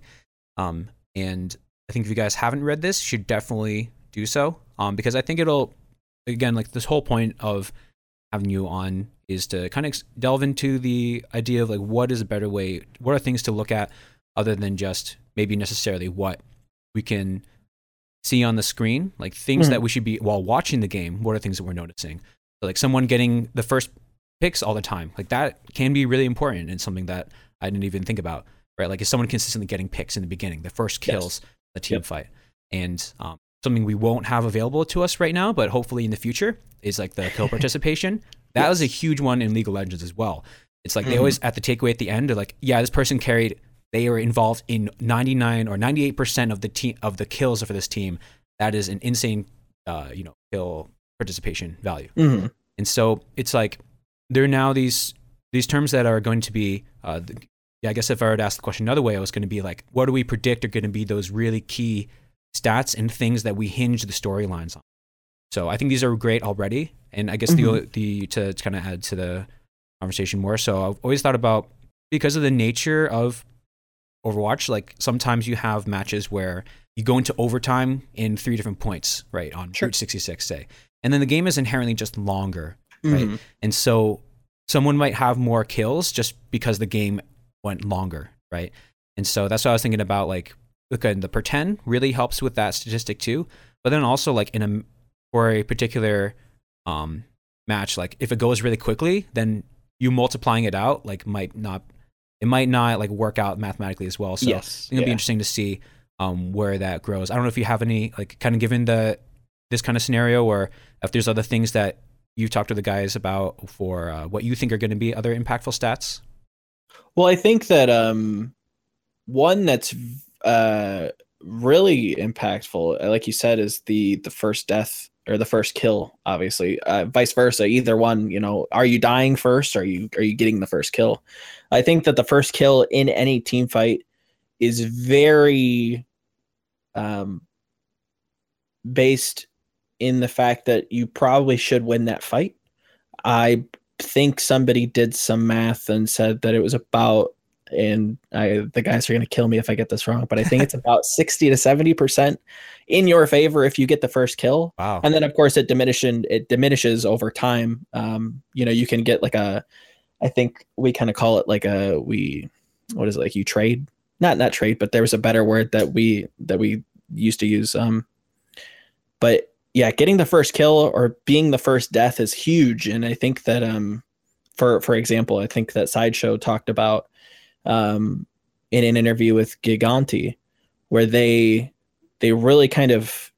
And I think if you guys haven't read this, you should definitely do so, because I think it'll, again, like this whole point of having you on is to kind of delve into the idea of like what is a better way, what are things to look at other than just maybe necessarily what we can see on the screen, like things that we should be, while watching the game, what are things that we're noticing? So like someone getting the first picks all the time, like that can be really important and something that I didn't even think about, right? Like is someone consistently getting picks in the beginning, the first kills, the team fight, and something we won't have available to us right now, but hopefully in the future is like the kill participation. That was a huge one in League of Legends as well. It's like they always, at the takeaway at the end, they're like, yeah, this person carried, they were involved in 99 or 98% of the team, of the kills for this team. That is an insane, kill participation value. And so it's like, there are now these terms that are going to be, I guess if I were to ask the question another way, I was going to be like, what do we predict are going to be those really key stats and things that we hinge the storylines on? So I think these are great already. And I guess the to kind of add to the conversation more. So I've always thought about, because of the nature of Overwatch, like sometimes you have matches where you go into overtime in 3 different points, right? On Route 66, say. And then the game is inherently just longer, right? And so someone might have more kills just because the game went longer, right? And so that's what I was thinking about, like, look, the per 10 really helps with that statistic too. But then also like for a particular match, like if it goes really quickly, then you multiplying it out like might not like work out mathematically as well. So I think it'll be interesting to see where that grows. I don't know if you have any, like, kind of given this kind of scenario, or if there's other things that you've talked to the guys about for what you think are going to be other impactful stats. Well, I think that one that's really impactful, like you said, is the first death or the first kill. Obviously, vice versa. Either one, are you dying first? Or are you getting the first kill? I think that the first kill in any team fight is very based in the fact that you probably should win that fight. I think somebody did some math and said that it was about, and the guys are going to kill me if I get this wrong, but I think it's about 60 to 70% in your favor if you get the first kill. Wow. And then of course it diminishes over time. You can get like I think we kind of call it like you trade, not trade, but there was a better word that we used to use. But yeah, getting the first kill or being the first death is huge. And I think that, for example, I think that Sideshow talked about, in an interview with Giganti, where they really kind of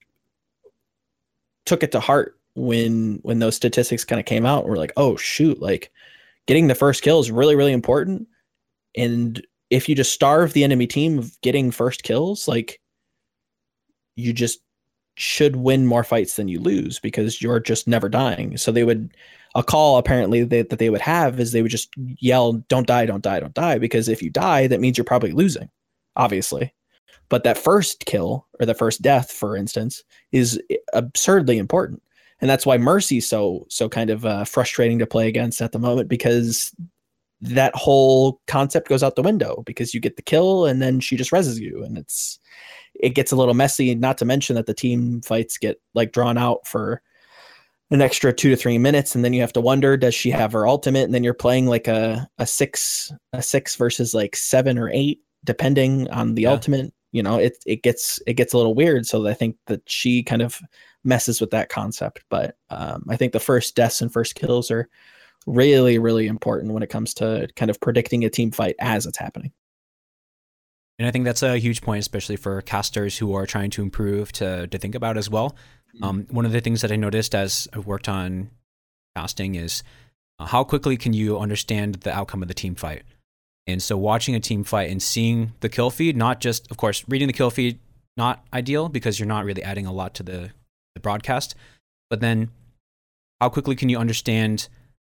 took it to heart when those statistics kind of came out. We're like, oh shoot, like getting the first kill is really, really important. And if you just starve the enemy team of getting first kills, like you just should win more fights than you lose because you're just never dying. So a call apparently that they would have is they would just yell, don't die, don't die, don't die. Because if you die, that means you're probably losing, obviously. But that first kill or the first death, for instance, is absurdly important. And that's why Mercy's so kind of frustrating to play against at the moment, because that whole concept goes out the window because you get the kill and then she just reses you. And it gets a little messy, not to mention that the team fights get like drawn out for an extra 2 to 3 minutes. And then you have to wonder, does she have her ultimate? And then you're playing like a 6 versus like 7 or 8, depending on the ultimate. It gets a little weird. So I think that she kind of messes with that concept. But I think the first deaths and first kills are really, really important when it comes to kind of predicting a team fight as it's happening. And I think that's a huge point, especially for casters who are trying to improve to think about as well. One of the things that I noticed as I've worked on casting is how quickly can you understand the outcome of the team fight? And so watching a team fight and seeing the kill feed, not just, of course, reading the kill feed, not ideal because you're not really adding a lot to the broadcast, but then how quickly can you understand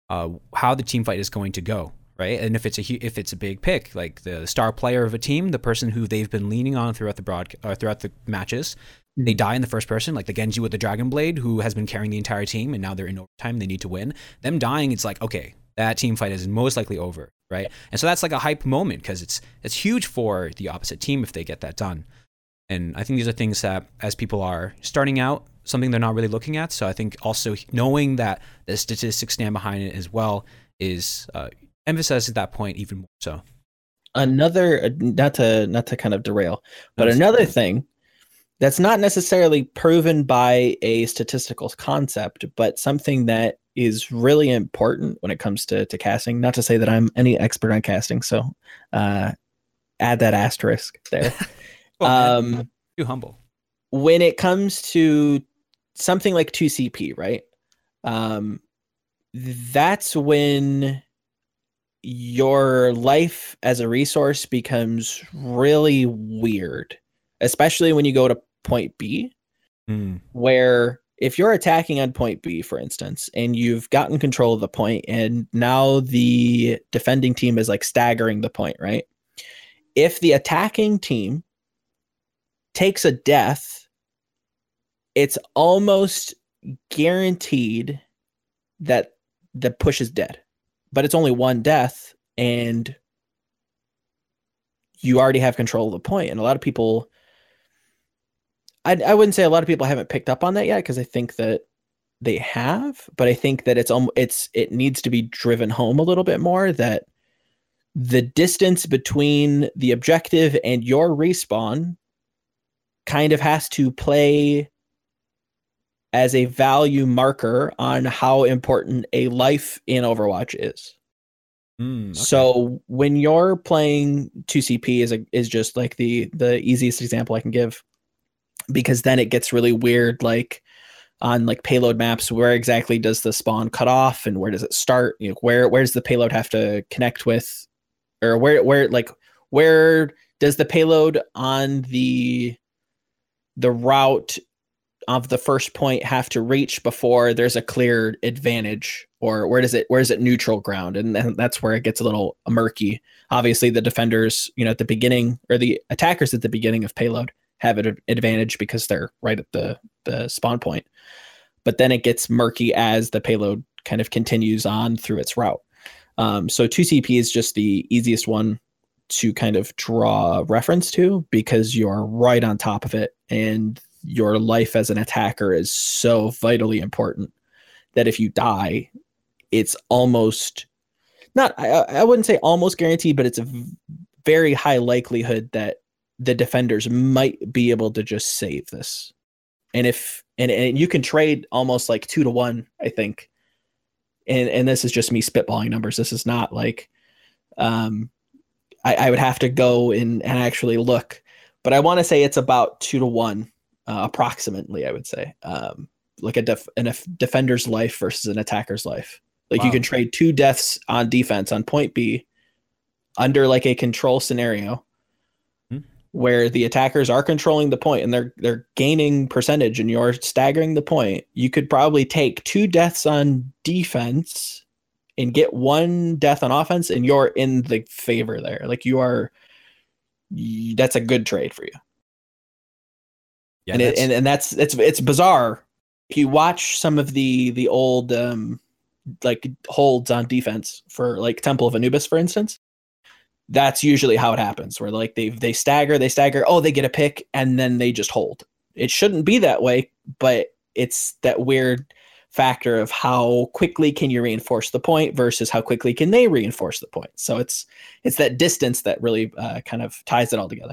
how the team fight is going to go, right? And if it's a big pick, like the star player of a team, the person who they've been leaning on throughout the matches, they die in the first person, like the Genji with the Dragon Blade, who has been carrying the entire team, and now they're in overtime, they need to win. Them dying, it's like, okay, that team fight is most likely over, right? And so that's like a hype moment because it's huge for the opposite team if they get that done. And I think these are things that, as people are starting out, something they're not really looking at. So I think also knowing that the statistics stand behind it as well is emphasized at that point even more so. Another, not to kind of derail, but another thing that's not necessarily proven by a statistical concept, but something that is really important when it comes to casting. Not to say that I'm any expert on casting, so add that asterisk there. Too humble. When it comes to something like 2CP, right? That's when your life as a resource becomes really weird, especially when you go to point B, where if you're attacking on point B, for instance, and you've gotten control of the point, and now the defending team is like staggering the point, right? If the attacking team takes a death, it's almost guaranteed that the push is dead. But it's only one death, and you already have control of the point. And a lot of people, I wouldn't say a lot of people haven't picked up on that yet, because I think that they have, but I think that it needs to be driven home a little bit more, that the distance between the objective and your respawn kind of has to play as a value marker on how important a life in Overwatch is. Okay. So when you're playing 2CP is just like the easiest example I can give, because then it gets really weird, like on like payload maps, where exactly does the spawn cut off and where does it start? You know, where does the payload have to connect with, or where does the payload on the route of the first point have to reach before there's a clear advantage, or where is it neutral ground? And then that's where it gets a little murky. Obviously the defenders, at the beginning, or the attackers at the beginning of payload, have an advantage because they're right at the spawn point. But then it gets murky as the payload kind of continues on through its route. So 2CP is just the easiest one to kind of draw reference to, because you're right on top of it, and your life as an attacker is so vitally important that if you die, it's almost not, I wouldn't say almost guaranteed, but it's a very high likelihood that the defenders might be able to just save this. And and you can trade almost like 2-1, I think. And this is just me spitballing numbers. This is not like, I would have to go and actually look, but I want to say it's about 2-1, approximately, I would say. Like a defender's life versus an attacker's life. Like, wow. You can trade 2 deaths on defense on point B under like a control scenario, where the attackers are controlling the point and they're gaining percentage and you're staggering the point. You could probably take 2 deaths on defense and get 1 death on offense, and you're in the favor there. Like, that's a good trade for you. Yeah, and it's bizarre. If you watch some of the old like holds on defense for like Temple of Anubis, for instance, that's usually how it happens, where like they stagger, oh, they get a pick, and then they just hold. It shouldn't be that way, but it's that weird factor of how quickly can you reinforce the point versus how quickly can they reinforce the point. So it's that distance that really kind of ties it all together.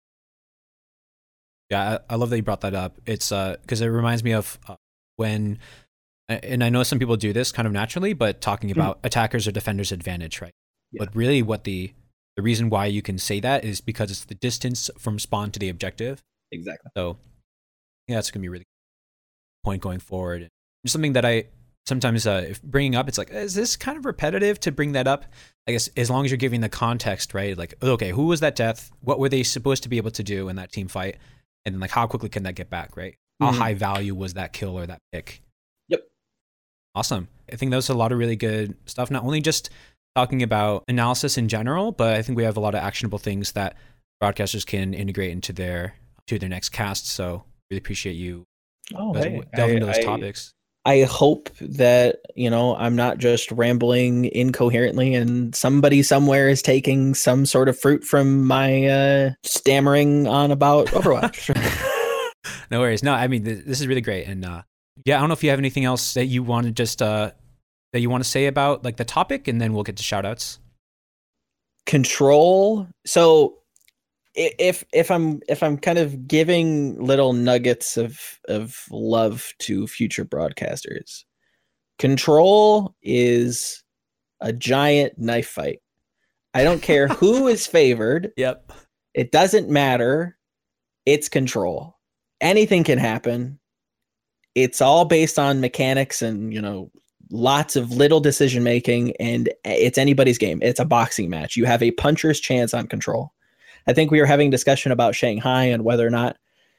Yeah, I love that you brought that up. It's because it reminds me of when, and I know some people do this kind of naturally, but talking about attackers or defenders' advantage, right? Yeah. But really what the reason why you can say that is because it's the distance from spawn to the objective. Exactly. So yeah, that's going to be a really good point going forward. It's something that I sometimes, if bringing up, it's like, is this kind of repetitive to bring that up? I guess as long as you're giving the context, right? Like, okay, who was that death? What were they supposed to be able to do in that team fight? And then like, how quickly can that get back, right? How high value was that kill or that pick? Yep. Awesome. I think that was a lot of really good stuff, not only just talking about analysis in general, but I think we have a lot of actionable things that broadcasters can integrate into their next cast. So really appreciate you delving into those topics. I hope that, I'm not just rambling incoherently and somebody somewhere is taking some sort of fruit from my stammering on about Overwatch. No worries. No, I mean, this is really great. And yeah, I don't know if you have anything else that you want to just that you want to say about like the topic, and then we'll get to shout outs. Control. So if I'm kind of giving little nuggets of love to future broadcasters, Control is a giant knife fight. I don't care who is favored. Yep. It doesn't matter. It's Control. Anything can happen. It's all based on mechanics and, lots of little decision making, and it's anybody's game. It's a boxing match. You have a puncher's chance on Control. I think we were having a discussion about Shanghai and whether or not,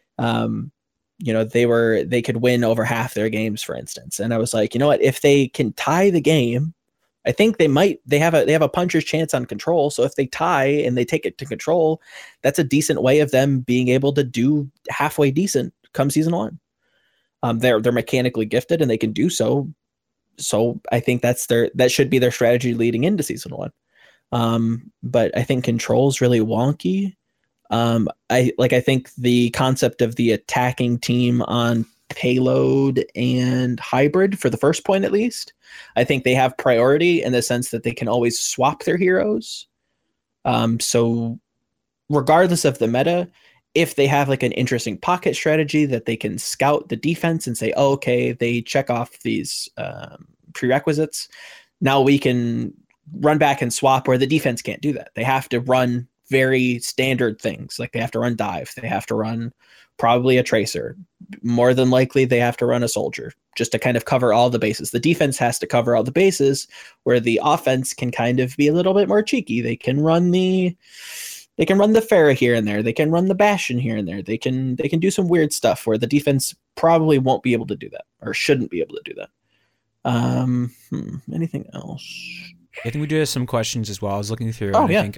they could win over half their games, for instance. And I was like, you know what? If they can tie the game, I think they have a puncher's chance on Control. So if they tie and they take it to Control, that's a decent way of them being able to do halfway decent come season 1. They're mechanically gifted and they can do so. So I think that should be their strategy leading into season 1. But I think Control's really wonky. I think the concept of the attacking team on Payload and Hybrid, for the first point at least, I think they have priority in the sense that they can always swap their heroes. So regardless of the meta, if they have like an interesting pocket strategy that they can scout the defense and say, oh, okay, they check off these prerequisites, now we can run back and swap, where the defense can't do that. They have to run very standard things. Like they have to run dive. They have to run probably a tracer. More than likely, they have to run a soldier just to kind of cover all the bases. The defense has to cover all the bases, where the offense can kind of be a little bit more cheeky. They can run the Pharah here and there. They can run the Bastion here and there. They can do some weird stuff where the defense probably won't be able to do that, or shouldn't be able to do that. Anything else? I think we do have some questions as well. I was looking through. Oh, yeah. I think,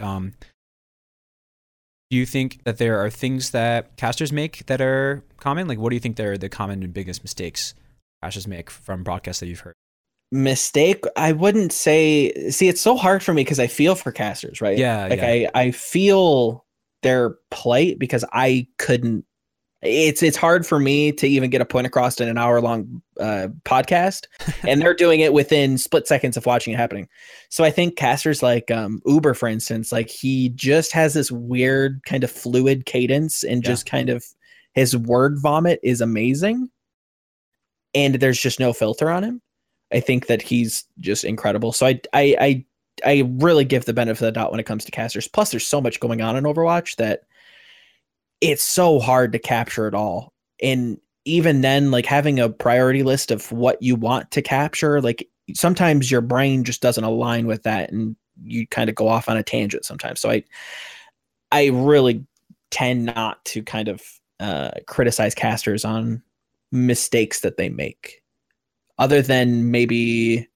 do you think that there are things that casters make that are common? Like, what do you think are the common and biggest mistakes casters make from broadcasts that you've heard? Mistake? I wouldn't say. See, it's so hard for me because I feel for casters, right? Yeah. Like I feel their plight because I couldn't. It's hard for me to even get a point across in an hour-long podcast, and they're doing it within split seconds of watching it happening. So I think casters like Uber, for instance, like he just has this weird kind of fluid cadence, and just kind of his word vomit is amazing, and there's just no filter on him. I think that he's just incredible. So I really give the benefit of the doubt when it comes to casters. Plus, there's so much going on in Overwatch that it's so hard to capture it all. And even then, like having a priority list of what you want to capture, like sometimes your brain just doesn't align with that, and you kind of go off on a tangent sometimes. So I really tend not to kind of criticize casters on mistakes that they make, other than maybe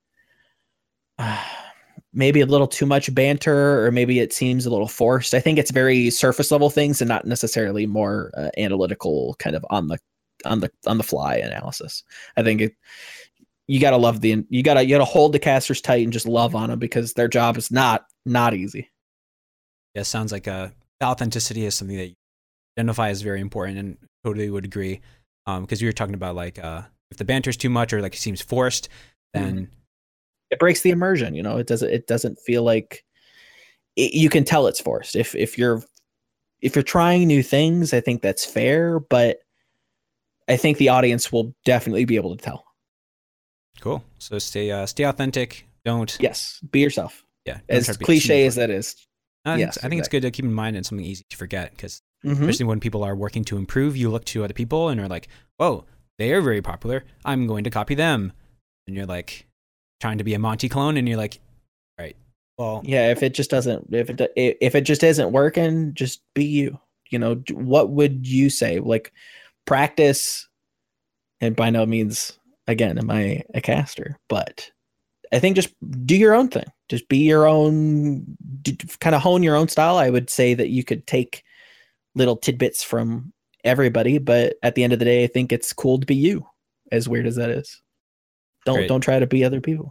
a little too much banter, or maybe it seems a little forced. I think it's very surface level things and not necessarily more analytical, kind of on the fly analysis. I think you gotta love you gotta hold the casters tight and just love on them, because their job is not easy. Yeah, sounds like authenticity is something that you identify as very important, and totally would agree. Because you were talking about like if the banter is too much or like it seems forced, then it breaks the immersion. It doesn't feel like you can tell it's forced. If you're trying new things, I think that's fair, but I think the audience will definitely be able to tell. Cool. So stay authentic. Yes, be yourself. Yeah. As cliche as that is. I think it's good to keep in mind, and something easy to forget, because especially when people are working to improve, you look to other people and are like, whoa, they are very popular, I'm going to copy them. And you're like trying to be a Monty clone, and you're like, right, well, yeah, if it just isn't working, just be you. What would you say? Like, practice, and by no means again, am I a caster? But I think just do your own thing. Just be your own, kind of hone your own style. I would say that you could take little tidbits from everybody, but at the end of the day, I think it's cool to be you, as weird as that is. Don't try to be other people.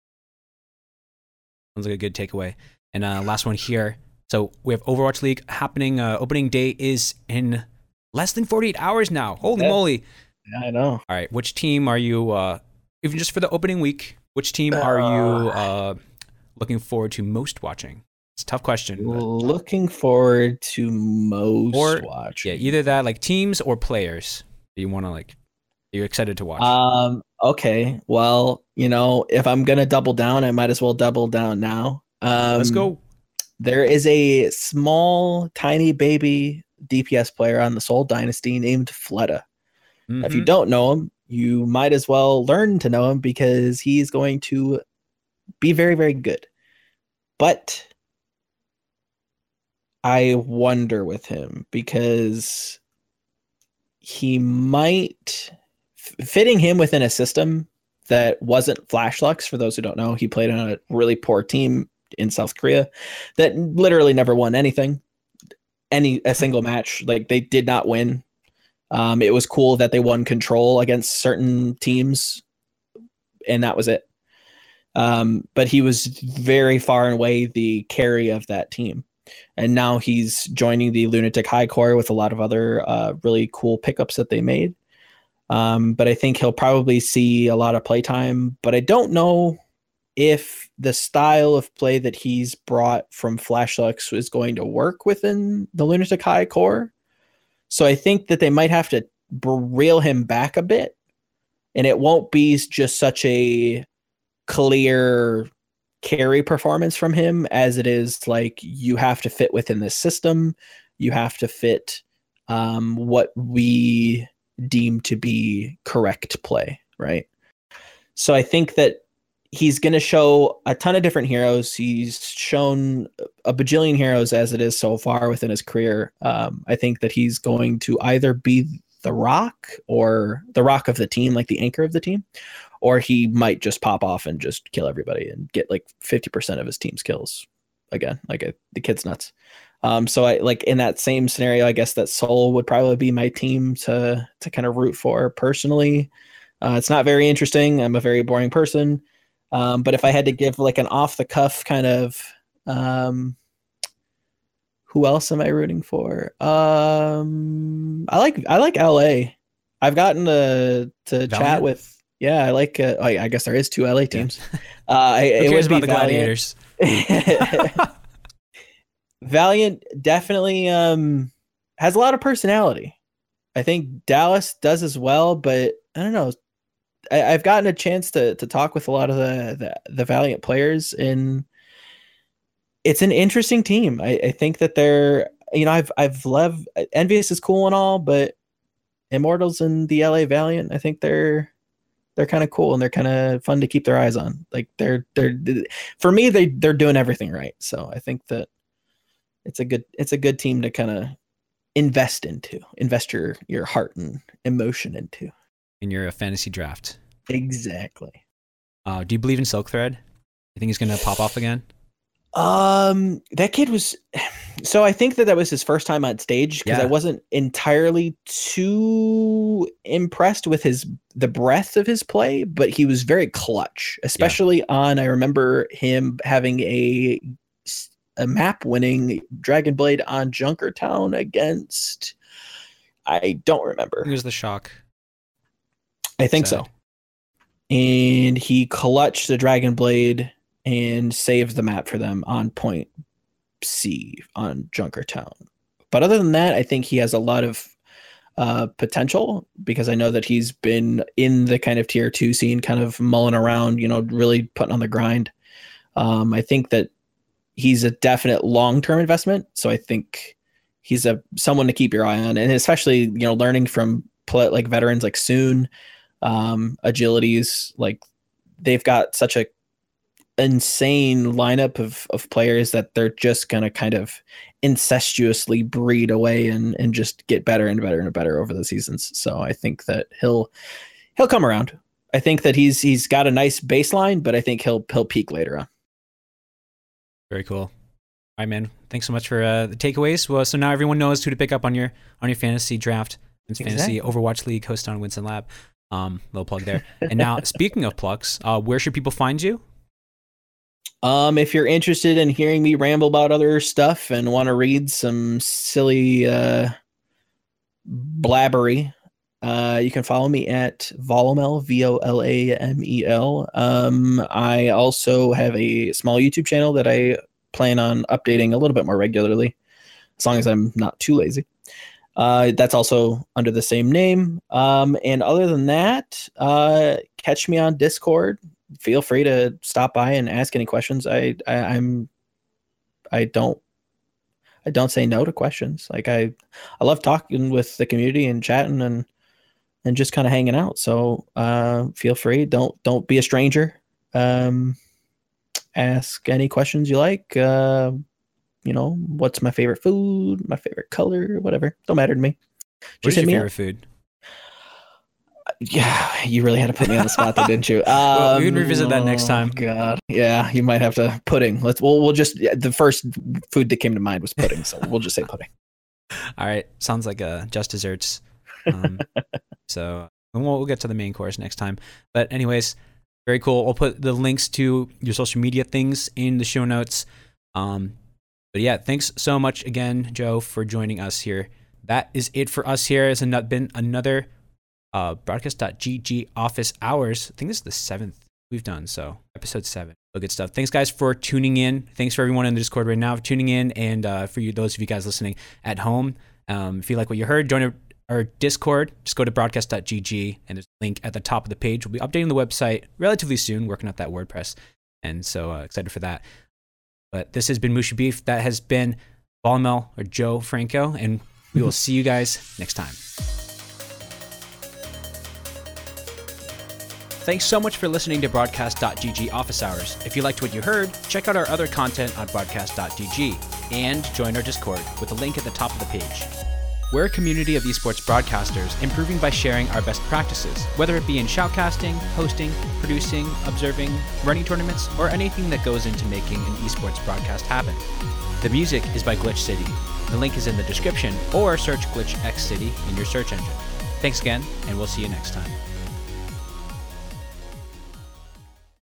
Sounds like a good takeaway. And last one here. So we have Overwatch League happening. Opening day is in less than 48 hours now. Holy moly. Yeah, I know. All right. Which team are you, even just for the opening week, which team are you looking forward to most watching? It's a tough question. Looking forward to most watching. Yeah, either that, like teams or players that you want to like, you're excited to watch. Okay. Well, if I'm going to double down, I might as well double down now. Let's go. There is a small, tiny baby DPS player on the Seoul Dynasty named Fleta. Mm-hmm. If you don't know him, you might as well learn to know him because he's going to be very, very good. But I wonder with him because he might fitting him within a system that wasn't Flash Lux. For those who don't know, he played on a really poor team in South Korea that literally never won anything, a single match. Like they did not win. It was cool that they won control against certain teams, and that was it. But he was very far and away the carry of that team. And now he's joining the Lunatic High Core with a lot of other really cool pickups that they made. But I think he'll probably see a lot of playtime. But I don't know if the style of play that he's brought from Flash Lux is going to work within the Lunatic High Core. So I think that they might have to reel him back a bit. And it won't be just such a clear carry performance from him as it is like you have to fit within this system. You have to fit what we deem to be correct play, right? So I think that he's going to show a ton of different heroes. He's shown a bajillion heroes as it is so far within his career. I think that he's going to either be the rock or the rock of the team, like the anchor of the team, or he might just pop off and just kill everybody and get like 50% of his team's kills again. Like the kid's nuts. So I like in that same scenario, I guess that Seoul would probably be my team to kind of root for personally. It's not very interesting. I'm a very boring person. But if I had to give like an off the cuff kind of, who else am I rooting for? I like LA. I've gotten to chat with, I like, I guess there is 2 LA teams. Who cares about the Gladiators? Valiant definitely has a lot of personality. I think Dallas does as well, but I don't know. I've gotten a chance to talk with a lot of the Valiant players, and it's an interesting team. I think that they're, I've loved Envious is cool and all, but Immortals and the LA Valiant, I think they're kind of cool and they're kind of fun to keep their eyes on. Like they're for me, they're doing everything right. So I think that it's a good team to kind of invest your heart and emotion into. In your fantasy draft. Exactly. Do you believe in Silk Thread? You think he's going to pop off again? That kid was, so I think that was his first time on stage because I wasn't entirely too impressed with the breadth of his play, but he was very clutch, especially on, I remember him having a map winning Dragon Blade on Junkertown against, I don't remember. He was the shock. I think so. And he clutched the Dragon Blade and saved the map for them on point C on Junkertown. But other than that, I think he has a lot of potential because I know that he's been in the kind of tier 2 scene, kind of mulling around, really putting on the grind. I think that he's a definite long-term investment. So I think he's someone to keep your eye on, and especially, learning from like veterans like Soon, Agilities, like they've got such a insane lineup of players that they're just going to kind of incestuously breed away and just get better and better and better over the seasons. So I think that he'll come around. I think that he's got a nice baseline, but I think he'll peak later on. Very cool. All right, man. Thanks so much for the takeaways. Well, so now everyone knows who to pick up on your fantasy draft. It's Fantasy Overwatch League hosted on Winston Lab. Little plug there. And now, speaking of plugs, where should people find you? If you're interested in hearing me ramble about other stuff and want to read some silly blabbery, you can follow me at Volamel, Volamel. I also have a small YouTube channel that I plan on updating a little bit more regularly, as long as I'm not too lazy. That's also under the same name. And other than that, catch me on Discord. Feel free to stop by and ask any questions. I don't say no to questions. Like I love talking with the community and chatting and just kind of hanging out. So feel free. Don't be a stranger. Ask any questions you like. What's my favorite food, my favorite color, whatever. Don't matter to me. What's your favorite food? Yeah, you really had to put me on the spot there, didn't you? Well, we can revisit that next time. God, yeah, you might have to pudding. We'll just the first food that came to mind was pudding, so we'll just say pudding. All right, sounds like Just Desserts. So we'll get to the main course next time. But anyways, very cool. I'll put the links to your social media things in the show notes. But yeah, thanks so much again, Joe, for joining us here. That is it for us here. It's been another Broadcast.GG office hours. I think this is the 7th we've done, so episode 7. Good stuff. Thanks, guys, for tuning in. Thanks for everyone in the Discord right now for tuning in, and for those of you guys listening at home, if you like what you heard, join our Discord. Just go to Broadcast.GG, and there's a link at the top of the page. We'll be updating the website relatively soon, working on that WordPress, and so excited for that. But this has been Mushy Beef. That has been Volamel or Joe Franco, and we will see you guys next time. Thanks so much for listening to Broadcast.GG Office Hours. If you liked what you heard, check out our other content on Broadcast.GG and join our Discord with a link at the top of the page. We're a community of esports broadcasters improving by sharing our best practices, whether it be in shoutcasting, hosting, producing, observing, running tournaments, or anything that goes into making an esports broadcast happen. The music is by Glitch City. The link is in the description, or search Glitch X City in your search engine. Thanks again, and we'll see you next time.